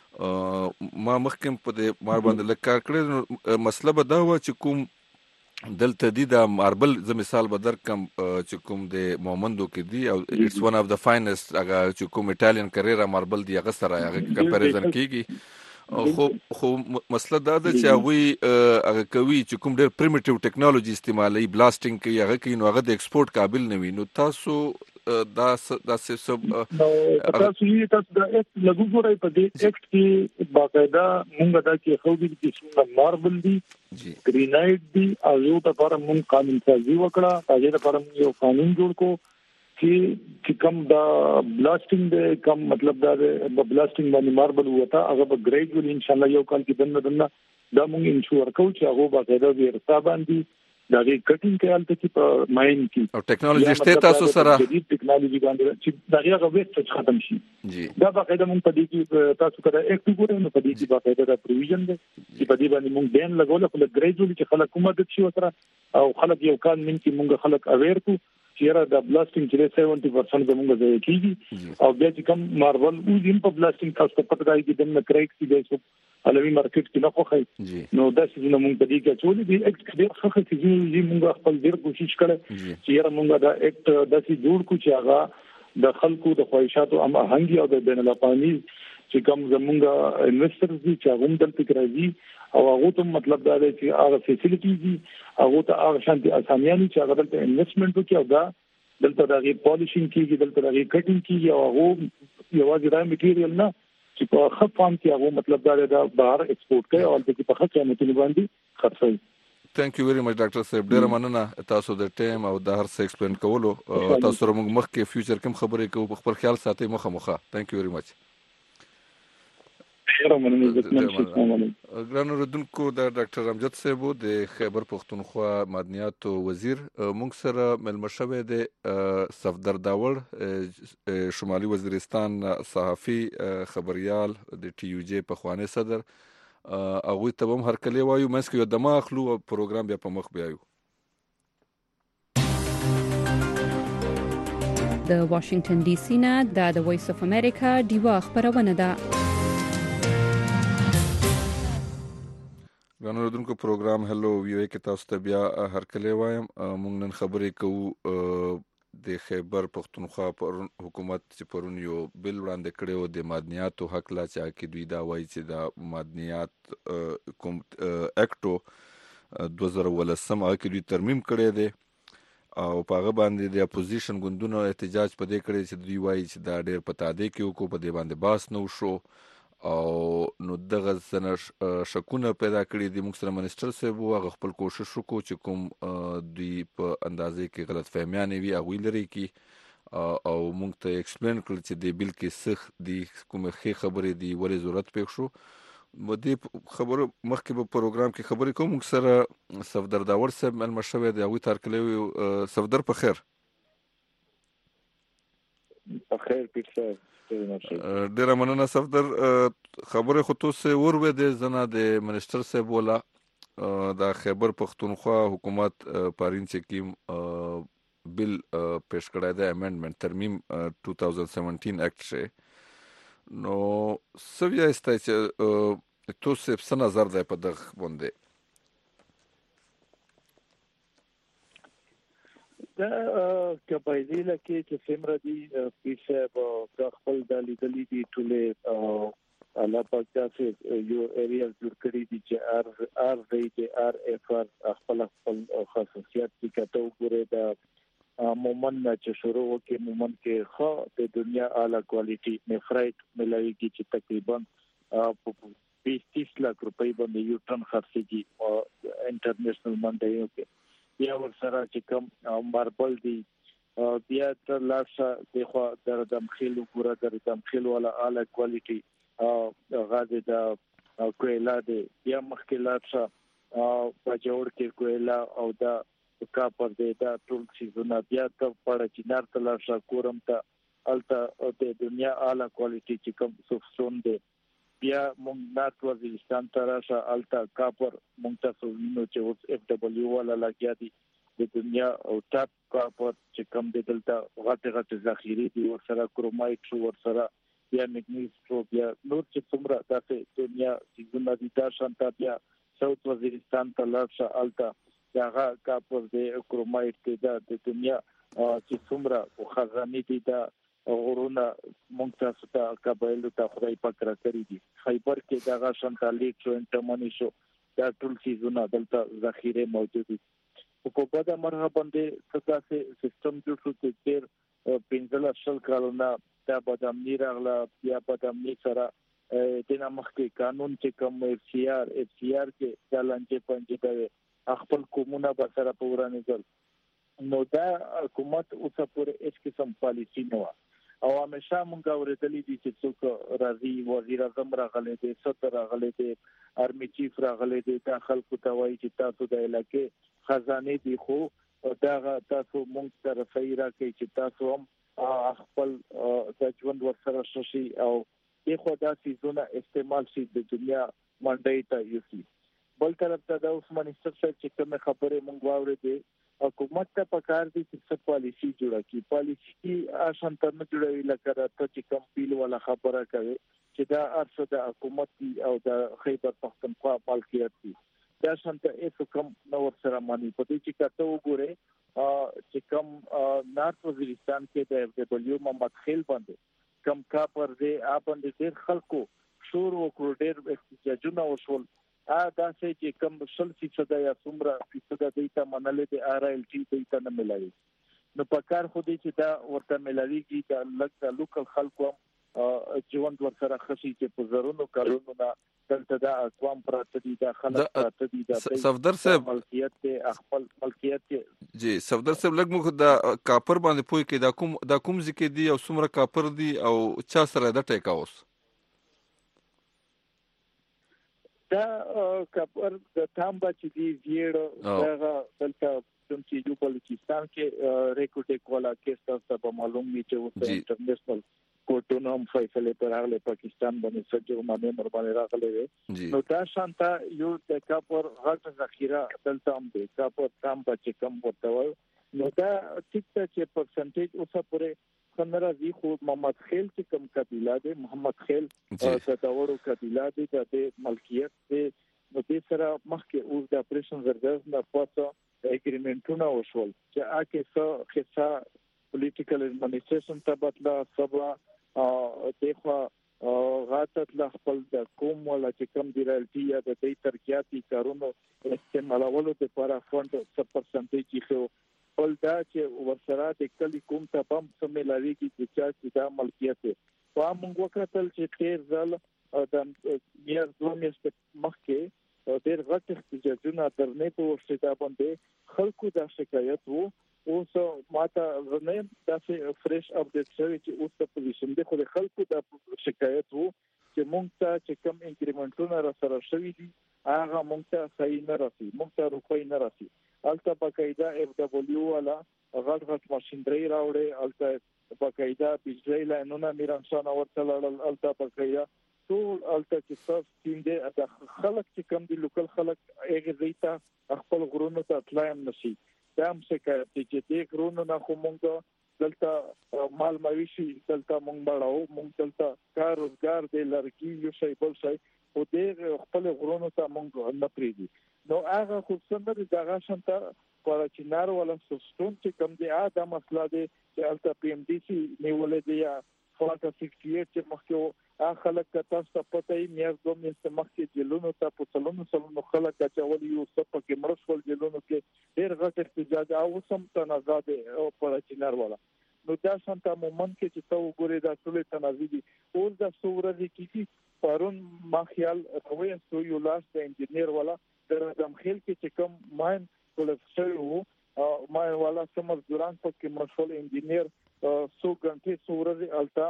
ما مخکې په دې مار باندې لکار کړی مسله به دا و چې کوم دلته دي د ماربل ز مثال به در کم چې کوم د مومندو کې دی او اټس ون اف د فاینست هغه چې کوم ایټالین کریرا ماربل دی هغه سره هغه کمپیریزن کیږي خو خو مسله دا ده چې هغه هغه کوي چې کوم ډېر پریمیټیو ټیکنالوژي استعمالي بلاسټینګ کوي هغه کوي نو هغه د ایکسپورت قابل نه وي نو تاسو دا دا سب نو تاسو یې تاسو دا ایکټ لګو غوړای په دې ایکټ کې باقاعده مونږ دا کې خو دې چې څنګه ماربل دي ګرینایټ دي او یو د لپاره مونږ قانون سازي وکړه هغه لپاره یو قانون جوړ کو چې چې کوم دا بلاسټینګ د کوم مطلب دا د بلاسټینګ باندې ماربل وته هغه به ګریجوال ان شاء الله یو کال کې دنه دنه دا مونږ انشور کوو چې هغه باقاعده ورته باندې دا غي کټینګ کېال ته چې په ماين کې او ټیکنالوژي شته تاسو سره جديد ټیکنالوژي باندې چې دا هغه وخت ختم شي جی دا باقاعده مونږ په دې کې تاسو کړه اکټیو ګورئ نو په دې کې باقاعده دا پروویژن دی چې په دې باندې مونږ دین لګول خو ګریجوالي چې خلک کومه د شي وسره او خلک یو کال من کې مونږ خلک اویر کو چې را د بلاسټینګ چې سبعين پرسنټ زموږ ځای کېږي او بیا چې کوم ماربل او دیم په بلاسټینګ تاسو ته پته راځي چې د کریک چې د عالمي مارکیټ کې نه خوخی نو دا چې موږ په دې کې ټول دي اکټ ډیر ښه چې موږ خپل ډیر کوشش کړو چې یاره موږ دا اکټ د سي جوړ کو چې هغه د خلکو د خواهشاتو ام هنګي او د بین الاقوامي چې کوم زمونږ انویسټرز دي چې هغه دلته راځي او هغه ته مطلب دا دی چې هغه فیسیلیټیز دي هغه ته هغه شانتي اسانياني چې هغه دلته انویسټمنټ وکړي او دا دلته دغه پالیشینګ کیږي دلته دغه کټینګ کیږي او هغه یوازې را میټیریل نه چې په خپل فارم کې هغه مطلب دا دی دا بهر ایکسپورټ کوي او د په خپل قیمتونو باندې خرڅوي ثانک یو ویری مچ ډاکټر صاحب ډیر مننه تاسو د ټیم او د هر څه ایکسپلین کولو تاسو سره موږ مخکې فیوچر کې خبرې کوو په خپل خیال ساتي مخه مخه ثانک یو ویری مچ ګران اوریدونکو د ډاکټر امجد صاحب د خیبر پختونخوا معدنیاتو وزیر موږ سره ملمه شوی دی صفدر داوړ شمالي وزیرستان صحافي خبريال د ټي یو جي پخوانی صدر هغوی ته هم هرکلی وایو منځ کې یو دمه اخلو او پروګرام بیا په مخ بیایو د واشنگټن ډي سي نه د وایس اف امریکا دیوا خبرونه ده ګران اوریدونکو پروګرام هلو ویو کې تاسو ته بیا هرکلی وایم موږ نن خبرې کوو د خیبر پختونخوا پر حکومت چې پرون یو بل وړاندې کړی و د معدنیاتو حق لا چې کې دوی دا وایي چې د معدنیات کوم اکټو دوه زره ولسم هغه کې دوی ترمیم کړی دی او په هغه باندې د اپوزیشن ګوندونو احتجاج په دې کړی چې دوی وایي چې دا ډېر په تادې کې وکړو په دې باندې باس نه وشو او نو دغه څنګه شکونه پیدا کړي دي موږ سره منسټر صاحب هغه خپل کوشش وکړو چې کوم دوی په اندازې کې غلط فهمیانې وي هغوی لري کی او موږ ته ایکسپلین کړل چې د بل کې سخ دي کومه ښې خبرې دي ولې ضرورت پېښ شو مو دې خبرو مخکې په پروګرام کې خبرې کوم موږ سره صفدر داوړ صاحب ملمه شوی دی هغوی ته هرکلی صفدر په خیر په خیر پیر صاحب ډیره مننه صفدر خبره خو تاسو وروې د زنه د منسټر صاحب ولا د خیبر پختونخوا حکومت پارین چې کیم بل پیش کړی دی امندمنت ترمیم دو هزار سیونټین اکټ شه نو سویا استه چې تاسو په نظر ده په دغه باندې دا کپایدی لکه چې سمره دي پیسه په خپل د لیدلې دي ټوله الله پاک تاسو یو ایریا جوړ کړی دي چې ار ار دی چې ار اف ار خپل خپل خاصیت دي کته وګوره دا مومن چې شروع وکي مومن کې خو د دنیا اعلی کوالټي نفرایت ملایږي چې تقریبا بیس لک روپۍ باندې یو ټن خرڅيږي او انټرنیشنل منډیو کې بیا ورسره چې کوم ماربل دی بیا تر لاسه دغه در دمخیل وګوره در دمخیل ولا اعلی کوالټي غاده دا کویلا دی بیا مخکې لاسه په جوړ کې کویلا او دا کاپر دی دا ټول سيزونه بیا ته پړه چینار ته لاسه کورم ته الته د دنیا اعلی کوالټي چې کوم سوفسون دی بیا مونږ نارت وزیرستان ته راشه الته کاپر مونږ تاسو وینو چې اوس اف دبليو ولا لګیا دي د دنیا او ټاپ کاپر چې کوم د دلته غټه غټه ذخیره دي ورسره کرومایټ شو ورسره بیا مګنیز شو بیا نور چې څومره د دنیا سیګونه دي دا شانته بیا ساوث وزیرستان ته لاړ الته هغه کاپر د کرومایټ د دنیا چې څومره خزانه دي دا غورونه مونږ تاسو ته قبایل ته خدای پاک را کړی دي خیبر کې دغه شانتالیک شو انټمنی شو دا ټول چیزونه دلته ذخیره موجود دي په کومه مرحله باندې څه سیستم جوړ شو چې ډېر پنځله شل کالونه دا بدامنی راغله بیا بدامنی سره د نامخکې قانون چې کوم اف سی آر اف سی آر کې د لنجې پنځه د خپل کومونه به سره پورانه ځل نو دا حکومت اوسه پورې هیڅ قسم پالیسی نه و او همیشه مونږ اورېدلې دي چې څوک راځي وزیر اعظم راغلی دی صدر راغلی دی آرمي چیف راغلی دی دا خلکو ته وایي چې تاسو د علاقې خزانه دي خو دا تاسو مونږ سره صحیح راکړي چې تاسو هم خپل د ژوند ورسره شي او دغه د سيزونه استعمال شي د دنیا منډي ته یوسي بل طرف ته د اوس منسټر صاحب چې کوم خبره مونږ واورېدې حکومت ته پکار دي چې څه پالیسی جوړه کی پالیسی آسان تر نه جوړوي لکه راته چې کوم پیل ولا خبره کوي چې دا ارڅ د حکومت او د خیبر پختونخوا ملکیت دي دا څنګه هیڅ کوم نو سره مانی په دې چې کته وګوره چې کوم نارت وزیرستان کې د اف دبليو محمد خیل باندې کم کا پر دې اپ باندې ډېر خلکو شور وکړ ډېر احتجاجونه وشول ا دا چې چې کوم شل فیصد یا څومره فیصد دیتا منلې د ار ال ټي دیتا نه ملایي نو په کار خو دې چې دا ورته ملایي د لکه لوکل خلکو ژوند ورسره خشي چې په زرونو کارونو نه دلته د اقوام پراته دي د خلک پراته دي د صفدر صاحب ملکیت ته خپل ملکیت جی صفدر صاحب لږ موږ د کاپر باندې پوي کې د کوم د کوم ځکه دي او څومره کاپر دي او چا سره د ټیکا اوس دا کاپر د تانبا چې دی زیړ دغه دلته کوم چې یو بلوچستان کې ریکورډ کولا کې تاسو ته معلوم وي چې اوس انټرنیشنل کوټونو فیصله پر هغه پاکستان باندې سجو باندې مر باندې راغلي نو دا شانتا یو د کاپر غټ ذخیره دلته هم دی کاپر تانبا چې کم ورته نو دا ټیک ته چې پرسنټیج اوسه پورې خنره دی خو محمد خیل چې کم قبیله دی محمد خیل د داورو قبیله دی د ملکیت دی نو د سره مخکې اوس د اپریشن زرګز نه پاتې اګریمنټونه وشول چې اکه څه خصه پولیټیکل ایڈمنسټریشن ته بدلا سبا دغه غاټت له خپل د کوم ولا چې کم دی رالټي یا د دې ترکیاتي کارونو استعمالولو لپاره فند څه پرسنټیج خو ول دا چې ورسره د کلی کوم ته بم سملاوي کې چې دا ملکیت دی په موږ وکړل چې تیر ځل د میر دوه میاشتې مخکې ډېر غټ احتجاجونه درنې په ورشته باندې خلکو دا شکایت وو اوس ماته نه تاسو فریش اپډیټ شوی چې اوس په پوزیشن دی خو د خلکو دا شکایت وو چې مونږ ته چې کم انکریمنټونه را سره شوی دي هغه مونږ ته صحیح نه راسي مونږ ته روپۍ نه راسي البته باقاعده اف دبليو ولا غټ غټ ماشينري راوړي البته باقاعده بجلی لاینونه میرانشانه ورته لړل البته باقاعده ټول البته چې تاسو تیم دې د خلک چې کم دي لوکل خلک هغه زیاته خپل غرونو ته اطلاع نشي دا هم څه چې دې غرونو نه خو مونږ دلته مال مویشي دلته مونږ بڑاو مونږ دلته کار روزګار دې لرګي یو شی بل شی او دې خپل غرونو ته مونږ نه پریدي نو هغه خو څنګه دغه شانته پرچینار ولا سستون چې کم دی دا مسله دی چې البته پی ام ډي سي نیولې دی یا فاټا شپږ چې مخکې هغه خلک تاسو ته پته یې میاز دوه میاشتې مخکې جلونو ته په څلونو څلونو خلک اچولي یو څه پکې مرشول جلونو کې ډېر غټ احتجاج او سم تنازع دی او پرچینار ولا نو دا شانته مومن کې چې تاسو ګورئ دا ټول تنازع دي او دا څوره دي چې پرون ما خیال روي سو یو لاس د انجنیر ولا در دم خیل کې چې کوم ماین کولف شوی وو ما والا سمر دوران پکې مشغول انجنیر سو غنټه سورې التا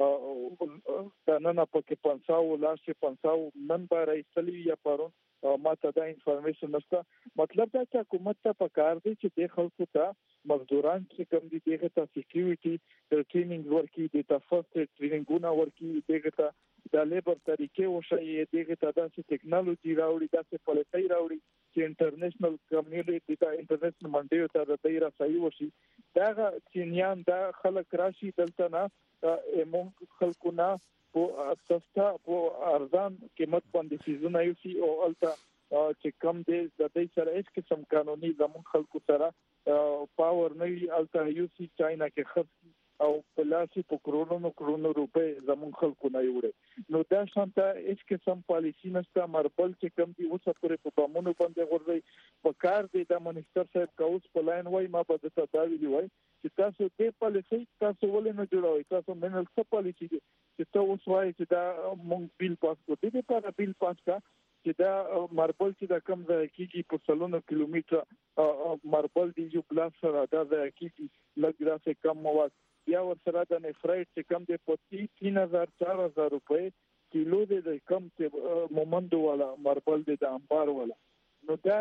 تنه پکې پنځاو لاشي پنځاو نن بارای سلی یا پرون ما ته دا انفارمیشن نشته مطلب دا چې حکومت ته پکار دی چې د خلکو ته مزدوران چې کوم دي دغه ته سکیورټي ټریننګ ورکړي د تفصیل ټریننګونه ورکړي دغه ته د لیبر طریقې وشي دغه ته د ټیکنالوژي راوړي د پالیسي راوړي چې انټرنیشنل کمیونټي د انټرنیشنل منډیو ته د دایره صحیح وشي دا چینیان دا خلک راشي دلته نه موږ خلکو نه په سستا په ارزان قیمت باندې سيزونه یو سي او التا چې کم دي د دې سره هیڅ قسم قانوني زمون خلکو سره پاور نه وي التا یو سي چاینا کې خرڅ او پلاسي په کرونو کرونو روپې زمون خلکو نه یوړي نو دا شانته هیڅ قسم پالیسی نشته مربل چې کم دي اوسه پورې په بامونو باندې ورځي په کار دي د منیسټر صاحب کاوس په لاین وای ما په دته دا ویلي وای چې تاسو دې پالیسی تاسو ولې نه جوړوي تاسو منل څه پالیسی دي چې تاسو اوس وای چې دا مونږ بیل پاس کوو دې په بیل پاس کا چې دا مربل چې دا کم ځای کېږي په سلونو کیلومتر مربل دی یو بلاس سره دا ځای کېږي لږ راسه کم مواد یا ورسره د نفرایټ چې کم دی په تین هزار چار هزار روپے کیلو دی د کم چې مومندو والا مربل دی د انبار والا نو دا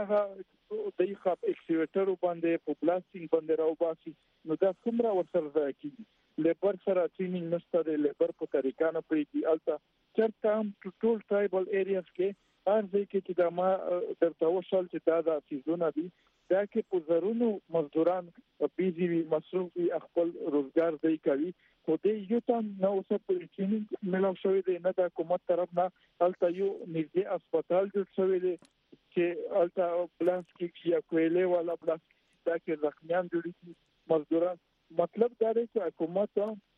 د خپ ایکسیویټر باندې په پلاستیک باندې راو باسي نو دا څومره ورسره ځای کېږي لیبر سره ټریننګ نشته دی لیبر په طریقه نه پېږي البته چرته هم ټول ټرایبل ایریاز کې هر ځای کې چې دا ما درته وشل چې دا د سیزونه دي دا کې په زرونو مزدوران بيزي وي مصروف وي خپل روزګار دی کوي خو دې یو تام نو څه په چینی ملو شوی دی نه د حکومت طرف نه البته یو نږدې هسپتال جوړ شوی دی چې البته پلاستیک یا کویلې والا پلاستیک دا کې زخمیان جوړي مزدوران مطلب دا دی چې حکومت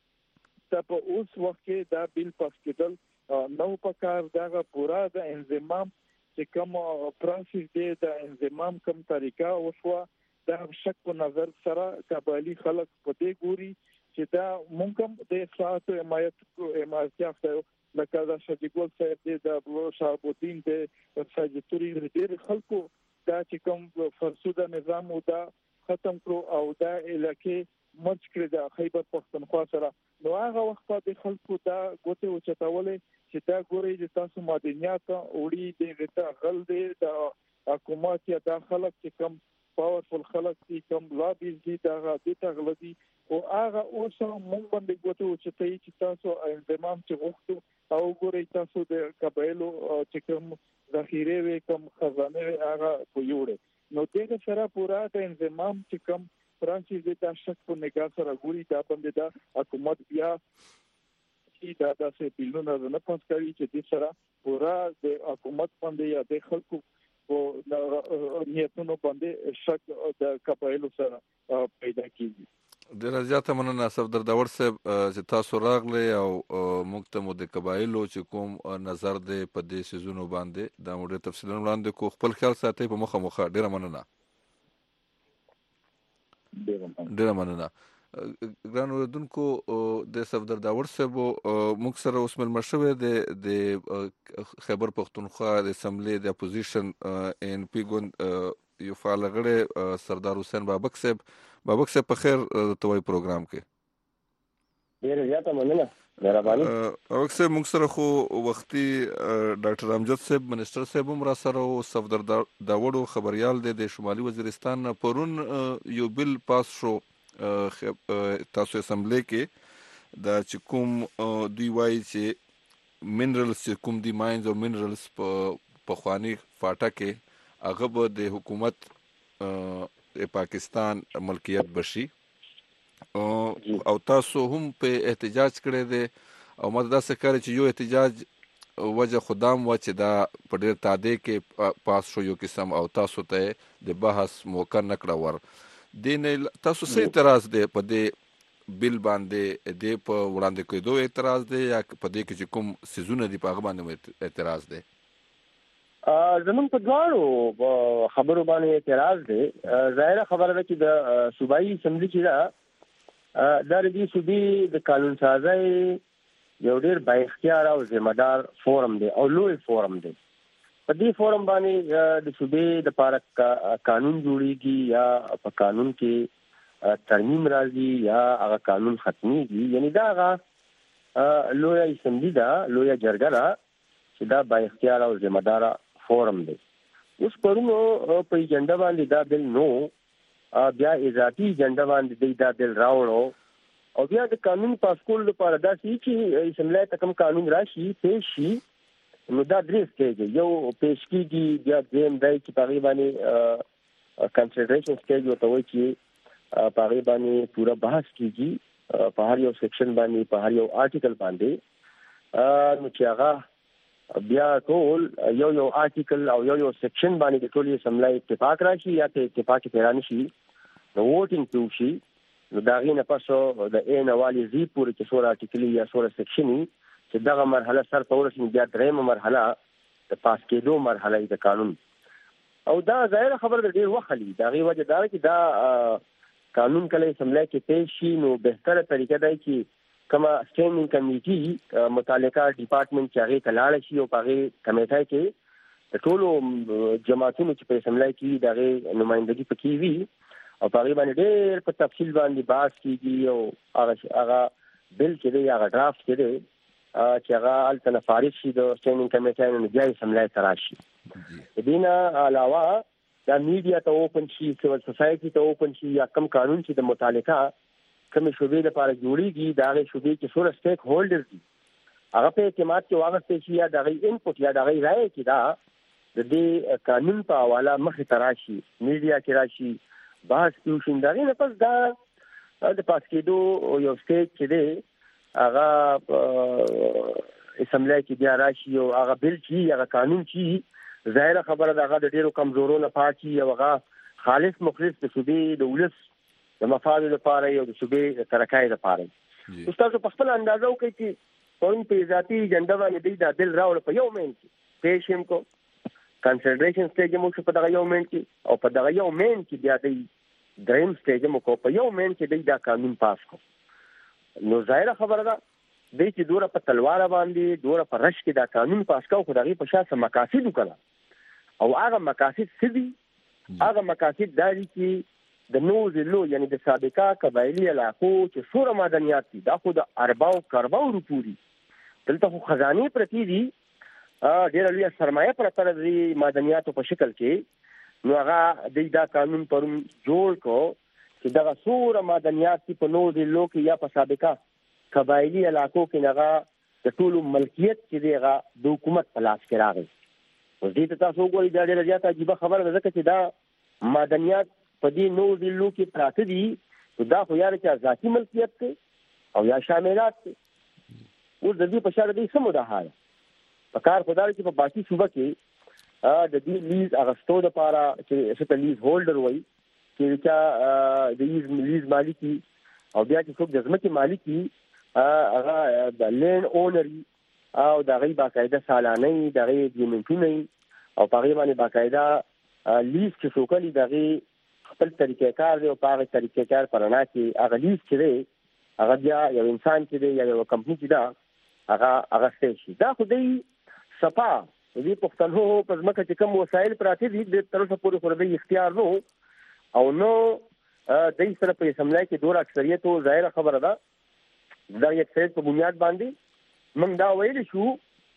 ته په اوس وخت کې دا بیل پاس کېدل نو په کار دا پورا د انضمام چې کوم پروسس دی د انضمام کوم طریقه او شو دا شک په نظر سره قبایلی خلک په دې ګوري چې دا مونږ هم د اصلاحاتو حمایت حمایت یافته لکه دا شجګل صاحب دې د شهاب الدین دې ساجتوري ډېر خلکو دا چې کوم فرسوده نظام او دا ختم کړو او دا علاقې مرج کړی د خیبر پښتونخوا سره. نو هغه وخت د خلکو دا ګوتې وچتاولې چې دا ګوري د تاسو مدنیات اوړي د غته غل دی د حکومت یا د خلک چې کم پاورفل خلک چې کم لابیز دي دا د تغلدي او هغه اوس مونږ باندې ګوتې وچتای چې تاسو انضمام چې وختو او ګوري تاسو د قبایلو چې کوم ذخیره وي کوم خزانه هغه پویوړي. نو دغه سره پورا د انضمام چې کوم فرانسیس د شک په نگاه سره ګوري دا باندې دا حکومت بیا چې دا داسې بیلونه نه پاس کوي چې د سره پورا د حکومت باندې یا د خلکو او نیتونو باندې شک د قبایلو سره پیدا کیږي. ډیره زیاته مننه صفدر داور صاحب چې تاسو راغلی او موږ ته مو د قبایلو چې کوم نظر دی په دې سیزونو باندې دا موږ تفصیلا وړاندې کو. خپل خیال ساتئ په مخه مخه. ډیره مننه. ډیره مننه. ګران اوریدونکو د صفدر داور صاحب موږ سره اوس ملمه شوی د خیبر پښتونخوا د اسمبلی د اپوزیشن ان پی ګوند یو فعال غړی سردار حسین بابک صاحب. بابک صاحب په خیر توای پروګرام کې ډیره زیاته مننه. مهرباني. بابک صاحب موږ سره خو وختي ډاکټر امجد صاحب منسټر صاحب هم را سره او صفدر داور خبريال د شمالي وزیرستان پرون یو بل پاس شو تاسو اسمبلی کې دا چې کوم دوی وایي چې منرالز چې کوم دی ماینز او منرالز په خواني فاټا کې هغه به د حکومت پاکستان ملکیت بشي او تاسو هم په احتجاج کړی دی او ماته داسې ښکاري چې یو احتجاج وجه خدام و چې دا په ډېر تعداد کې پاس شو یو قسم او تاسو ته د بحث موقع نه کړه ور دین تاسو څه اعتراض دی په دې بل باندې د په وړاندې کېدو اعتراض دی یا په دې کې چې کوم سيزونه دی په هغه باندې اعتراض دی؟ زمون په دواړو خبرو باندې اعتراض دی. ظاهره خبره ده چې د صوبایي اسمبلی چې دا د دې صوبې د قانون سازي یو ډېر با اختیار او ذمہ دار فورم دی او لوی فورم دی. په دې فورم باندې د صوبې د لپاره قانون جوړیږي یا په قانون کې ترمیم راځي یا هغه قانون ختميږي. یعنی دا هغه لوی اسمبلی دا لوی جرګه دا چې دا با اختیار او ذمہ دار فورم دی. اوس پرونو په ایجنډا باندې دا بل نو بیا اضافي ایجنډا باندې دا بل راوړو او بیا د قانون پاس کول لپاره دا چې اسمبلی ته کوم قانون راشي پیش شي نو دا درې سټیج یو پیش کیږي بیا دیم دای چې په باندې کنسیډریشن سټیج وته وایي چې په باندې پورا بحث کیږي په هر یو سیکشن باندې په هر یو آرټیکل باندې نو چې هغه بیا ټول یو یو آرټیکل او یو یو سیکشن باندې د ټولي اسمبلی اتفاق راشي یا ته اتفاق پیران شي نو ووټینګ تو شي نو دا غینه پاسو د ان والی زی پورې چې سور آرټیکل یا سور سیکشن چې دغه مرحله سر ته ورسېږي بیا درېمه مرحله د پاس کېدو مرحله د قانون او دا ظاهره خبره د ډېر وخت لري. دا غي وجه دا چې دا قانون کله اسمبلی کې پیش شي نو بهتره طریقه دی چې کما سټینډینګ کمیټي متعلقه ډپارټمنټ چې هغه تلاړ شي او هغه کمیټه کې د ټولو جماعتونو چې په اسمبلی کې دغه نمائندګي پکې وي او هغه باندې ډېر په تفصیل باندې بحث کیږي او هغه هغه بل چې دی هغه ډرافټ چې دی چې هغه الته فارغ شي د سټینډینګ کمیټې نو بیا اسمبلی ته راشي. د دې نه علاوه دا میډیا ته اوپن شي سیول سوسایټي ته اوپن شي یا کم قانون چې د متعلقه کوم شوبې لپاره جوړیږي دا غي شوبې چې څوره سټیک هولډرز دي هغه په اعتماد کې واغستې شي یا دا غي انپوټ یا دا غي رائے کې دا د دې قانون په حواله مخې ته راشي میډیا کې راشي بحث کیږي. دا نه پس دا د پاس کېدو یو سټیج چې دی هغه اسمبلی کې بیا راشي او هغه بل چې هغه قانون چې ظاهره خبره ده هغه د ډیرو کمزورونو پاتې او هغه خالص مخلص د صوبې د ولس د مفاد لپاره یو د صوبې د ترقۍ لپاره. استاد په خپل اندازو کې چې پرون په ذاتي ایجنډا باندې د دل راوړ په یو مین کې پیشم کو کنسیډریشن سټیج مو په دغه یو مین کې او په دغه یو مین کې بیا د دریم سټیج مو کو په یو مین کې د قانون پاس کو. نو ظاهره خبره ده د چې دوره په تلوار باندې دوره په رش کې دا قانون پاس کاو خدای په شاسه مقاصد وکړه او هغه مقاصد سدي هغه مقاصد داري چې د نوز لو یعنی د سابقه قبایلی علاقو چې سوره مدنیات دي دا خو د ارباو کرباو روپوري دلته خو خزانه پرتی دي ډېر لوی سرمایه پر تر دې مدنیاتو په شکل کې نو هغه د دا قانون پرون جوړ کو چې دا سوره مدنیات په نوز لو کې یا په سابقه قبایلی علاقو کې نغه د ټولو ملکیت چې دیغه د حکومت په لاس کې راغی. اوس دې ته تاسو وګورئ دا ډېره زیاته عجیبه خبره ده ځکه چې دا معدنیات په دې نو ضلعو کې پراته دي دا خو یاره چې ذاتي ملکیت دی او یا شاملات دي. اوس د دې په شاړه دې سمو ده حال په کار خدای چې په باقي صوبه کې د دې لیز اغستو لپاره چې څه لیز هولډر وایي چې چې د لیز لیز مالکی او بیا چې څوک د ځمکې مالکی هغه د لین اونر او د غي باقاعده سالانه د غي ډیمنټونه او په غي باندې باقاعده لیز چې څوکلي د غي خپل طریقې کار دی او په هغه طریقې کار پرانا کې هغه لیز چې دی هغه بیا یو انسان چې دی یا یو کمپنی چې دا هغه هغه شي دا خو دی صفا دې پښتنو په ځمکه چې کوم وسایل پراته دي د طرفه پورې خورده اختیار نو او نو د دې سره په سملای کې ډور اکثریت او ظاهر خبره ده دا یک څه په بنیاد باندې موږ دا ویل شو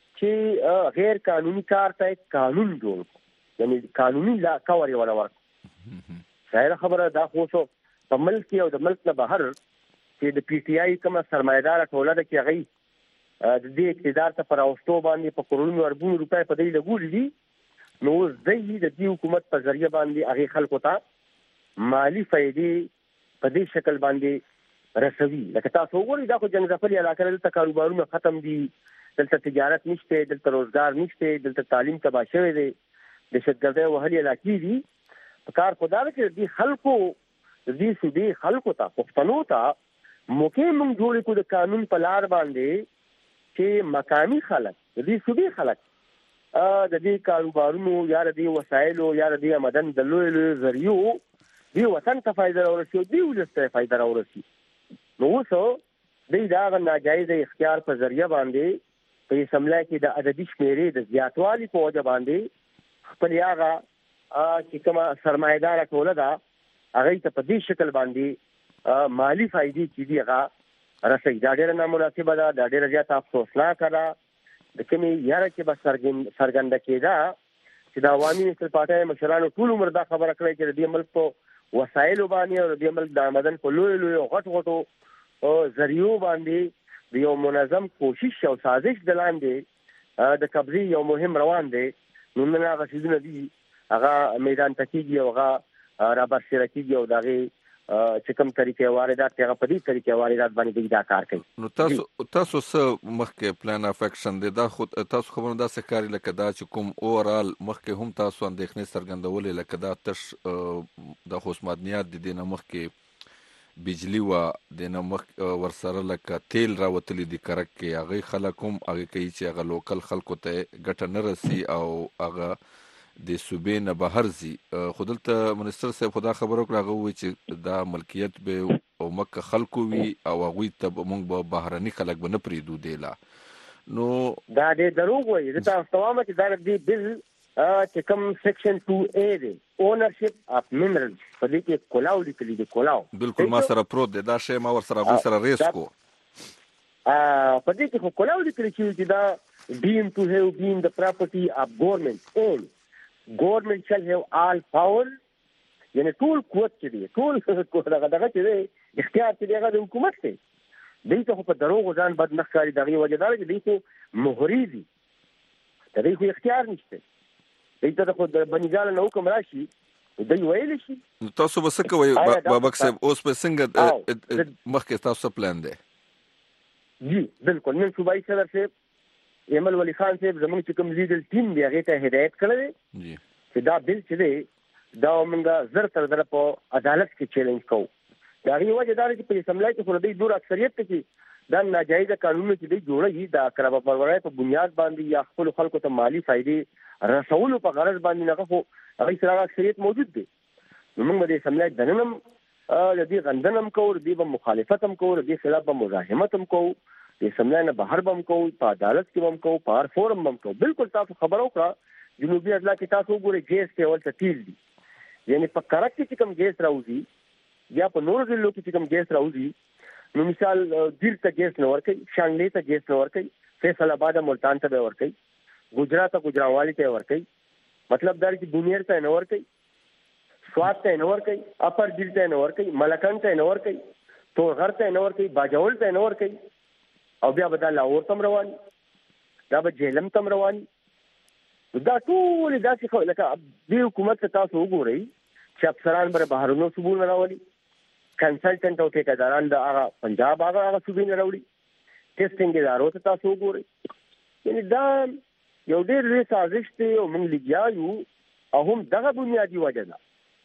چې غیر قانوني کار ته قانون جوړ یعنی قانوني لا کاوري ولا ورک ظاهر خبره دا خو په ملک او د ملک نه بهر چې د پی ټی آی کومه سرمایدار ټوله ده کې غي د دې اقتدار ته پر اوستو باندې په کروڑونو اربونو روپۍ په دې لګول دي نو زې د دې حکومت په ذریعہ باندې هغه خلکو ته مالی فائدې په دې شکل باندې رسوي لکه تاسو وګورئ دا خو جنګ علاقه دلته کاروبارونه ختم دي دلته تجارت نشته دلته روزګار نشته دلته تعلیم تباہ شوی دی د شتګردۍ وهلي علاقې دي په کار خدای کې دې خلکو دې سودي خلکو ته پښتنو ته موقع موږ جوړ کو د قانون په لار باندې چې مقامی خلک دې سودي خلک د دې کاروبارونو یا د وسایلو یا د آمدن د لوی لوی ذریعو دې وطن ته فائدہ راورسي دې ولسته فائدہ راورسي نو څو دې دا ناجایز اختیار په ذریعہ باندې په سملای کې د عددي شمیرې د زیاتوالي په وجه باندې خپل یاغه چې کومه سرمایدار ټوله ده هغه ته په دې شکل باندې مالی فائدې چې دی هغه رسي دا ډېر نامناسبه ده دا ډېر زیات افسوسناک ده د کومي یاره کې به سرګن سرګند کېدا چې د عوامي نسل پارټي مشرانو ټول عمر دا خبره کړې چې د ملک په وسایل باندې او د ملک د آمدن په لوی لوی غټ غټو ذریعو باندې د یو منظم کوشش او سازش د لاندې د قبضې یو مهم روان دی نو نه هغه شیدونه دي هغه میدان تکیږي او هغه را برسره کیږي او دغه چې کوم طریقې واردات هغه په دې طریقې واردات باندې دا کار کوي نو تاسو تاسو څه مخکې پلان اف اکشن دی دا خو تاسو خبرونه دا څه کاری لکه دا چې کوم اورال مخکې هم تاسو اندېښنې څرګندولې لکه دا تش د خوشمدنیات د دینه مخکې بجلی و د نمخ ورسره لکه تیل راوتلی د کرک کې هغه خلک هم هغه کوي چې هغه لوکل خلکو ته ګټه نه رسي او هغه د صوبې نه بهر زی خودلته منستر صاحب خدا خبرو کړه غوي چې دا ملکیت به او مکه خلکو وی او هغه ته موږ به بهرني خلک به نه پریدو دیلا نو دا دې دروغ وایي دا تاسو چې دا دې بل چې کوم سیکشن ټو اے دی اونرشپ اف منرالز په دې کې کولاو لیکلي دی کولاو بالکل ما سره پروت دی دا شی ما ور سره غو سره ریس کو ا په دې کې کولاو لیکلي چې دا deemed to have been the property of government and government shall have all power یعنی ټول قوت چې دی ټول قوت دغه دغه چې دی اختیار چې دی هغه د حکومت دی دوی ته په دروغ ځان بد نخکاری دغه وجدار چې دوی ته مهری دي دوی خو اختیار نشته دوی ته خو د بنګال نو کوم راشي دوی ویل شي تاسو به څه کوئ بابک صاحب اوس په څنګه مخکې تاسو پلان دی جی بالکل نن صوبایي صدر صاحب ایمل ولی خان صاحب زموږ چې کوم لیګل ټیم دی هغه ته هدایت کړی جی چې دا بل چې دی دا موږ زر تر در په عدالت کې چیلنج کوو دا غي وجه دا چې په سملای کې خو د دور اکثریت کې دا ناجایز قانون چې دی جوړي دا کرابه پرورای په بنیاد باندې یا خپل خلکو ته مالی فائدې رسولو په غرض باندې نه خو هغه سره اکثریت موجود دی موږ د سملای دننم د دې غندنم کوو د دې مخالفت هم کوو د دې خلاف مزاحمت هم کوو د اسمبلی نه بهر بم کوو، په عدالت کې بم کوو، په هر فورم بم کوو. بالکل تاسو خبر وکړه جنوبي اضلاع کې تاسو وګورئ ګیس کې اول څه تیل دي، یعنی په کرک کې چې کوم ګیس راوځي یا په نورو ضلعو کې چې کوم ګیس راوځي، نو مثال دیر ته ګیس نه ورکوي، شانګلې ته ګیس نه ورکوي، فیصل آباد ملتان ته به ورکوي، ګجرات ته ګجراوالي ته ورکوي، مطلب دا چې بونیر ته نه ورکوي، سوات ته نه ورکوي، اپر دیر ته نه ورکوي، ملکن ته نه ورکوي، تورغر ته نه ورکوي، باجوړ ته نه ورکوي، او بیا به دا لاهور تم روان، دا به جهلم تم روان. دا ټول داسې خو لکه دې حکومت ته تاسو وګورئ چې افسران به بهرونو صوبونو نه راولي، کنسلټنټ او ټیکداران د هغه پنجاب هغه هغه صوبې نه راوړي، ټیسټینګ ادارو ته تاسو وګورئ. یعنی دا یو ډېر لوی سازش دی او موږ لګیا یو، او هم دغه بنیادي وجه ده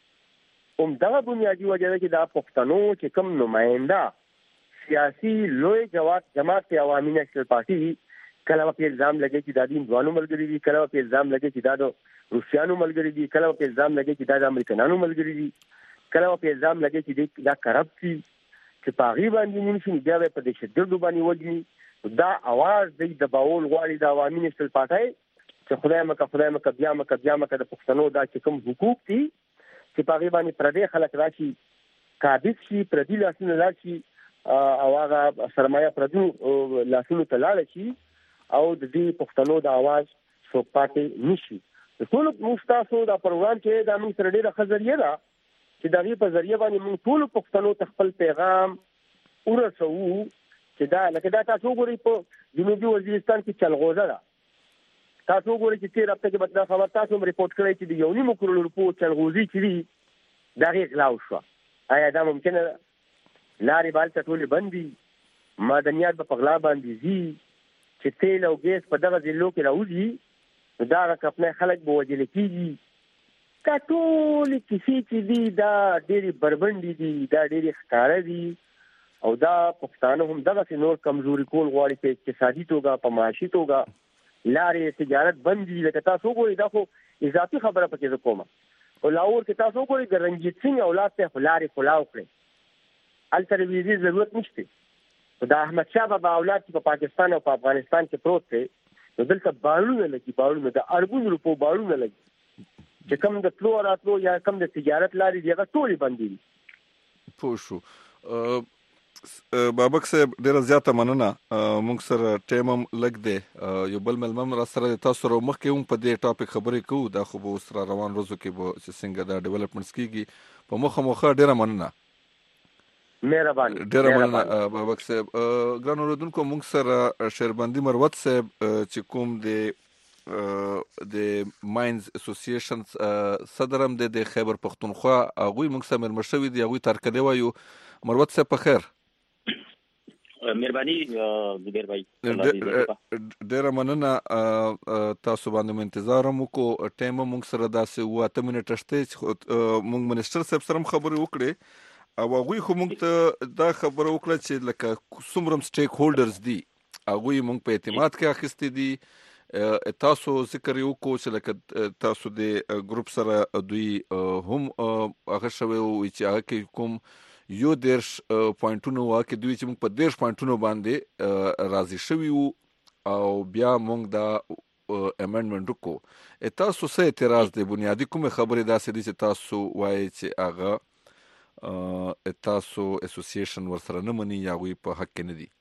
هم دغه بنیادي وجه ده چې دا پښتنو چې کوم نماینده سیاسي لوی جواب جماعت عوامي نیشنل پارټي کله په الزام لګي چې دا د هندوانو ملګري دي، کله په الزام لګي چې دا د روسیانو ملګري دي، کله په الزام لګي چې دا د امریکایانو ملګري دي، کله په الزام لګي چې دا کرپټ دي، چې په هغې باندې نیسي بیا به په دهشتګردو باندې وژني. دا اواز دی د باول غواړي د عوامي نیشنل پارټۍ چې خدای مکه خدای مکه بیا مکه بیا مکه د پښتنو دا چې کوم حقوق دي چې په هغې باندې پردي خلک راشي، قابض شي، پردي لاسونه راشي، او هغه سرمایه پردو لاسونو ته لاړه شي، او د دې پښتنو د اواز څوک پاتې نشي. د ټولو موږ تاسو دا پروګرام چې دا موږ سره ډېره ښه ذریعه ده چې د هغې په ذریعه باندې موږ ټولو پښتنو ته خپل پیغام ورسوو چې دا لکه دا تاسو وګورئ په جنوبي وزیرستان کې چلغوزه ده، تاسو وګورئ چې تېر هفته کې به دا خبر تاسو هم ریپورټ کړی چې د یو نیمو کروړو روپو چلغوزي چې دي د هغې غلا وشوه. آیا دا ممکنه ده؟ لارې به هلته ټولې بند دي، معدنیات به په غلا باندې ځي، چې تیل او ګیس په دغه ضلعو کې راوځي، نو دا هغه کپنی خلک به وژل کېږي. دا ټولې کیسې چې دي دا ډېرې بربنډې دي، دا ډېرې ښکاره دي، او دا پښتانه هم دغسې نور کمزوري کول غواړي په اقتصادي توګه، په معاشي توګه. لارې تجارت بند دي، لکه تاسو وګورئ دا خو اضافي خبره پکې زه کومه، په لاهور کې تاسو وګورئ د رنجیت سنګ اولاد ته خو لارې کلاو کړې، هلته د ویزې ضرورت نشته. د احمد شاه بابا اولاد چې په پاکستان او په افغانستان کې پروت دی، نو دلته باړونه لګي، باړونه د اربونو روپو باړونه لګي، چې کوم د تلو راتلو یا کوم د تجارت لارې دي هغه ټولې بندې دي. پوه شو. بابک صاحب ډېره زیاته مننه، موږ سره ټایم هم لږ دی، یو بل مېلمه هم را سره دی، تاسو سره مخکې هم په دې ټاپک خبرې کوو، دا خو به اوس را روان ورځو کې به چې څنګه دا ډیولپمنټس کېږي. په مخه مخه ډېره مننه. مهرباني ډېره مننه بابک صاحب. ګران اورېدونکو، موږ سره شیربندي مروت صاحب چې کوم د د ماینز اسوسییشن صدر هم دی د خیبر پښتونخوا، هغوی موږ سره مېلمه شوي دي، هغوی تارکلی وایو. مروت صاحب په خیر؟ مهرباني زبیر بھائی، ډېره مننه. تاسو باندې مو انتظار هم وکړو، ټایم هم موږ سره داسې اووه اته منټه شته چې موږ منسټر صاحب سره هم خبرې وکړې، او هغوی خو موږ ته دا خبره وکړه چې لکه څومره هم سټیک هولډرز دي هغوی موږ په اعتماد کې اخیستې دي. تاسو ذکر یې وکړو چې لکه تاسو د ګروپ سره دوی هم هغه شوی و چې هغه کې کوم یو دېرش پوینټونه وه کې دوی چې موږ په دېرش پوینټونو باندې راضي شوي وو، او بیا موږ دا امنډمنټ وکړو. تاسو څه اعتراض دی؟ بنیادي کومې خبرې داسې دي چې تاسو وایئ چې هغه تاسو اسوسییشن ورسره نه مني یا هغوی په حق کې نه دي؟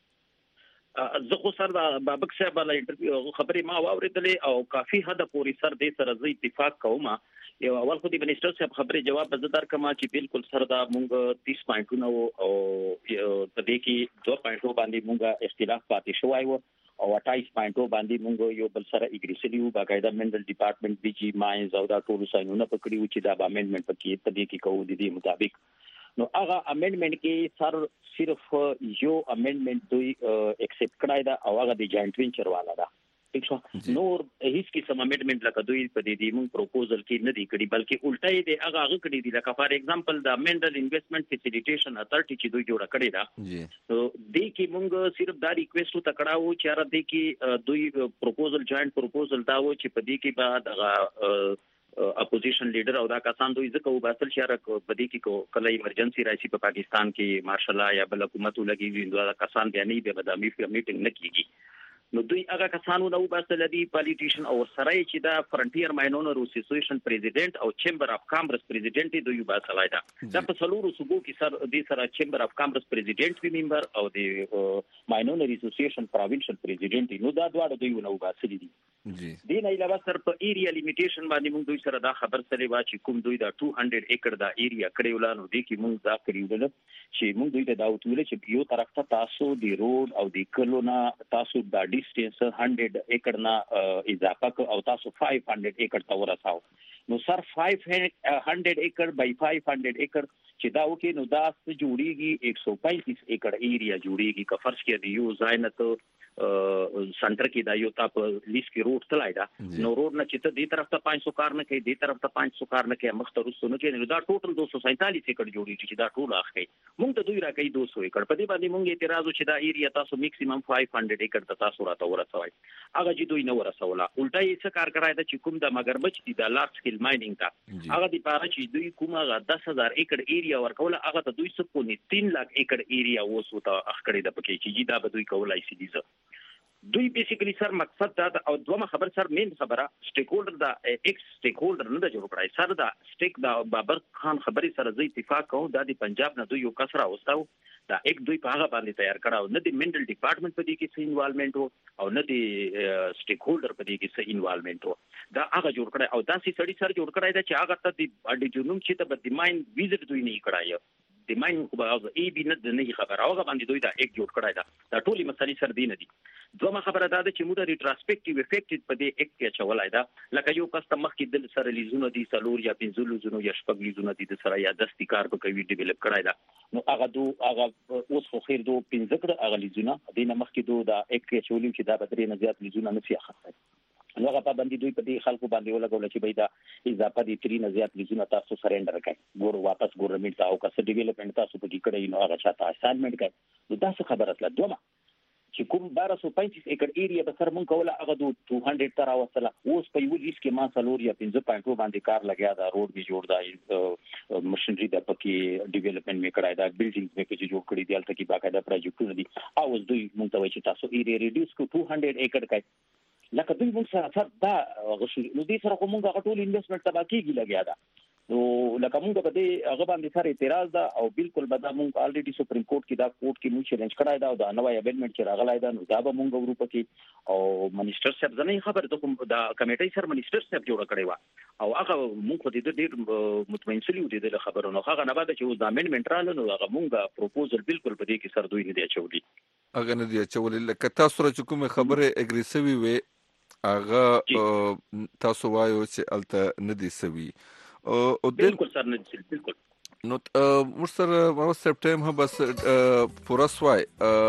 زه خو سر د بابک صاحب له انټرویو خبرې ما واورېدلې، او کافي حده پورې سر دې سره زه اتفاق کوم. یو اول خو د منسټر صاحب خبرې جواب به زه درکړم چې بالکل سر دا مونږ تیس پوینټونه وو، او په دې کې دوه پوینټو باندې مونږ اختلاف پاتې شوی وو، او اټایس پوینټو باندې مونږ یو بل سره اګریسلي وو، باقاعده منډل ډپارټمنټ بي جی ماینز او دا ټول ساينونه پکړي وو چې دا امندمنت پکې په دې کې کوو د دې مطابق. نو هغه امندمنت کې سر صرف یو امندمنت دوی اکسپټ کړای دا، او هغه د جاینټ وینچر والا دا. نور هیڅ قسم امندمنت لکه دوی په دې دی مونږ پروپوزل کې نه دی کړی، بلکې الټا یې د هغه هغه کړی دی. لکه فار ایگزامپل د منډل انویسټمنټ فیسیلیټیشن اتھارټي چې دوی جوړه کړې ده، نو دې کې مونږ صرف دا ریکویسټ وکړاو چې را دې کې دوی پروپوزل جاینټ پروپوزل دا و چې په دې کې بعد هغه اپوزیشن لیډر او دا کسان دوی ځکه وباسل چې را په دې کې کله ایمرجنسي راشي په پاکستان کې مارشل لا یا بل حکومت لګي دا کسان بیانې به بدامي میټینګ نه کیږي نو دوی هغه کسانو نو باسل دي پالیټیشن او سره چې دا فرنټیر ماینونر اسوسییشن پریزیډنټ او چیمبر اف کامرس پریزیډنټ دوی باسل دا د په سلورو صوبو کې سر د سره چیمبر اف کامرس پریزیډنټ وی ممبر او د ماینونر اسوسییشن پروینشل پریزیډنټ نو دا دواړه دوی نو باسل دي جی دین علاوه سر په ایریا لیمیټیشن باندې موږ دوی سره دا خبر سره وا چې کوم دوی دا دوه سوه ایکړ دا ایریا کړي ولانو دي کې موږ دا کړیول چې موږ دوی ته دا وتول چې یو طرف ته تاسو دی روډ او دی کلونا تاسو دا ډیسټنس سل ایکړ نه اضافه او تاسو پنځه سوه ایکړ ته ورساو نو سر پنځه سوه ایکړ بای پنځه سوه ایکړ چې دا وکي نو دا جوړیږي ایک سو پینتیس ایکړ ایریا جوړیږي که فرض کړئ دی یو ځای نه ته سنټر کې دا یو تاپ لیست کې روډ تلای دا نو روډ نه چې ته دې طرف ته پنځه سوه کار نه کوي دې طرف ته پنځه سوه کار نه کوي مخترسو نه کوي دا ټوټل دوه سوه سینتالیس ایکړ جوړیږي چې دا ټول اخی موږ ته دوی راکې دوه سوه ایکړ په دې باندې موږ اعتراض چې دا ایریا تاسو میکسیمم پنځه سوه ایکړ ته تاسو راته ورسوي هغه چې دوی نه ورسوله الټا یې څه کار کړای دا چې کوم د مګرمچ دي د لارج سکیل ماینینګ تا هغه د پاره چې دوی کومه دس هزار ایکړ ایریا ورکول هغه ته دوی څه پونی تین لک ایکړ ایریا وسوته اخکړې د پکې چې دا به دوی کولای شي دي دوی بیسیکلی سر مقصد دا او دوه خبر سر مین خبره سټیک هولډر دا ایکس سټیک هولډر نه جوړ کړای سر دا سټیک دا بابر خان خبري سره زی اتفاق کوو دا د پنجاب نه دوی یو کسره اوستاو دا ایک دوی په هغه باندې تیار کړو نه د منټل ډپارټمنټ په دې کې څه انوالومنت او نه د سټیک هولډر په دې کې څه انوالومنت دا هغه جوړ کړای او دا سي سړی سر جوړ کړای دا چې هغه ته د اډي جنوم چې ته د ماین ویزټ دوی نه کړای د ماین کو به ای بي نه نه خبر هغه باندې دوی دا ایک جوړ کړای دا دا ټولي مسلې سر دي نه دي دوه خبره دا ده چې موږ ریټراسپیکټیو افیکټډ په دې ایک کې چولای دا لکه یو کس ته مخکې د سره لیزونه دي سلور یا پنځه لیزونه یا شپږ لیزونه دي د سره یا دستي کار په کوي ډیولپ کړای دا نو هغه دو هغه اوس خو خیر دو پنځه کړه هغه لیزونه د نه مخکې دو دا ایک کې چولیم چې دا بدري نه زیات لیزونه نه سي اخته نو هغه په باندې دوی په دې خلکو باندې ولګول چې بيدا اضافه دي تري نه زیات لیزونه تاسو سرندر کړئ ګور واپس ګورنمنت او کس ډیولپمنٹ تاسو په دې کړئ نو هغه چاته اساینمنت کړئ نو دا څه خبره اصله دوه چې کوم بارہ سو پینتیس ایکړ ایریا به سر مونږ کوله هغه د دوه سوه تر اوسله اوس په یو لیست کې ما سلور یا پنځه پاینټو باندې کار لګیا دا روډ به جوړ دا مشنری د پکې ډیولپمنٹ می کړای دا بلډینګز می کې جوړ کړی دی الته کې باقاعده پروجیکټونه دي او دوی مونږ ته وایي چې تاسو ایریا ریډیوس کو دوه سوه ایکړ کوي لکه دوی مونږ سره سره دا غوښتل نو دې سره کومه غټول انویسټمنٹ تبا کېږي لګیا دا نو لکه مونږ په دې هغه باندې سره اعتراض دا او بالکل به دا مونږ الریډي سپریم کورټ کې دا کورټ کې مونږ چیلنج کړای دا او دا نوې امندمنت چې راغلی دا نو دا به مونږ ورو پکې او منیسټر صاحب زنه خبر ته کوم دا کمیټې سره منیسټر صاحب جوړ کړی و او هغه مونږ په دې ډېر مطمئن سلی و دې خبرو نو هغه نه بعد چې اوس دا امندمنت رااله نو هغه مونږ پروپوزل بالکل په دې کې سر دوی نه دی چولي هغه نه دی چولي لکه تاسو سره چې کومه خبره اګریسیوي وي هغه تاسو وایو چې الته نه دی سوي او بالکل سر نه دي بالکل نو مرسر مو سپټمبر هم بس پورسوای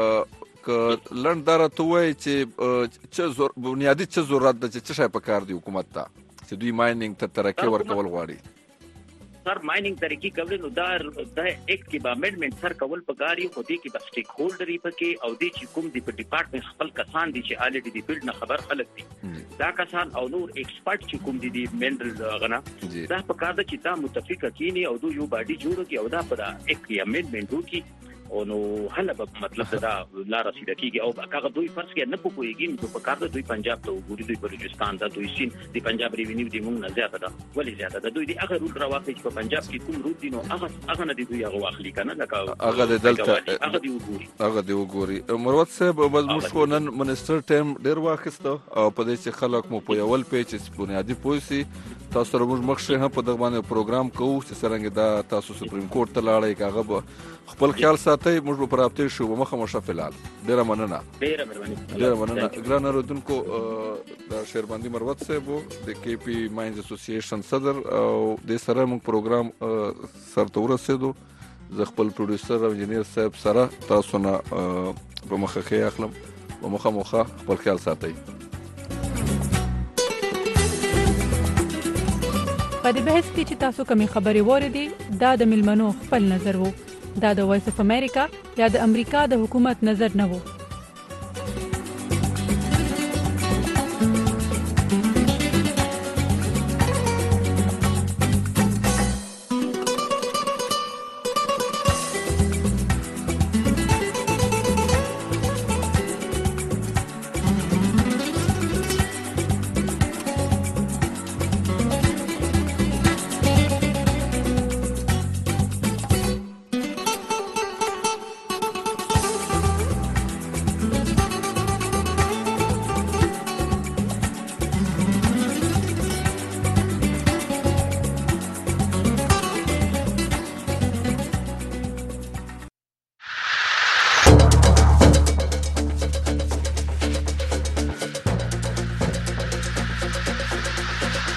ک لنداره توای چې چې زور بنیادی چې ضرورت د چې شای په کار دی حکومت ته چې دوی ماینینګ ته ترقی ورکول غواړي سر ماینینګ طریقې کول نو دا د ایک کې با امندمنت سر کول په غاړي خو دې کې بس سټیک هولډر یې پکې او دې چې کوم دی په ډپارټمنټ خپل کسان دي چې الریډي دی بلډ نه خبر خلک دي دا کسان او نور ایکسپرټ چې کوم دي دی منرل غنا دا په کار د چې دا متفقه کینی او دو یو باډي جوړ کی او دا په ایک کې امندمنت وکي او نو هله به مطلب دا لا رسیدل کیږي او هغه دوی فرض کې نه پوهیږي نو په کار د دوی پنجاب ته وګوري دوی بلوچستان ته دوی سین دی پنجاب ریوینیو دی مونږ نه زیاته ده ولی زیاته ده دوی دی هغه رول راوخی چې په پنجاب کې کوم رول دي نو هغه هغه نه دی دوی هغه واخلي کنه لکه هغه د دلته هغه دی وګوري هغه دی وګوري مروت صاحب مزموش کو نن منسټر ټیم ډیر واخسته او په دې چې خلک مو په یول پیچ بنیادی پولیسي تاسو سره موږ مخشه هم په دغه باندې پروګرام کوو چې څنګه دا تاسو سپریم کورټ ته لاړی کاغه به خپل خیال ساتي موږ په پراپته شو مخه مشه فلال ډیر مننه ډیر مهرباني ډیر مننه ګران اردوونکو د شیرباندی مروت صاحب د کې پی ماینز اسوسییشن صدر او د سره موږ پروګرام سره ورسېدو ز خپل پروډوسر او انجنیر صاحب سره تاسو نه په مخه کې اخلم په مخه مخه خپل خیال ساتي په دې بحث کې چې تاسو کومې خبرې وریدي دا د ملمنو خپل نظر وو دا د وایس اف امریکا یا د امریکا د حکومت نظر نه وو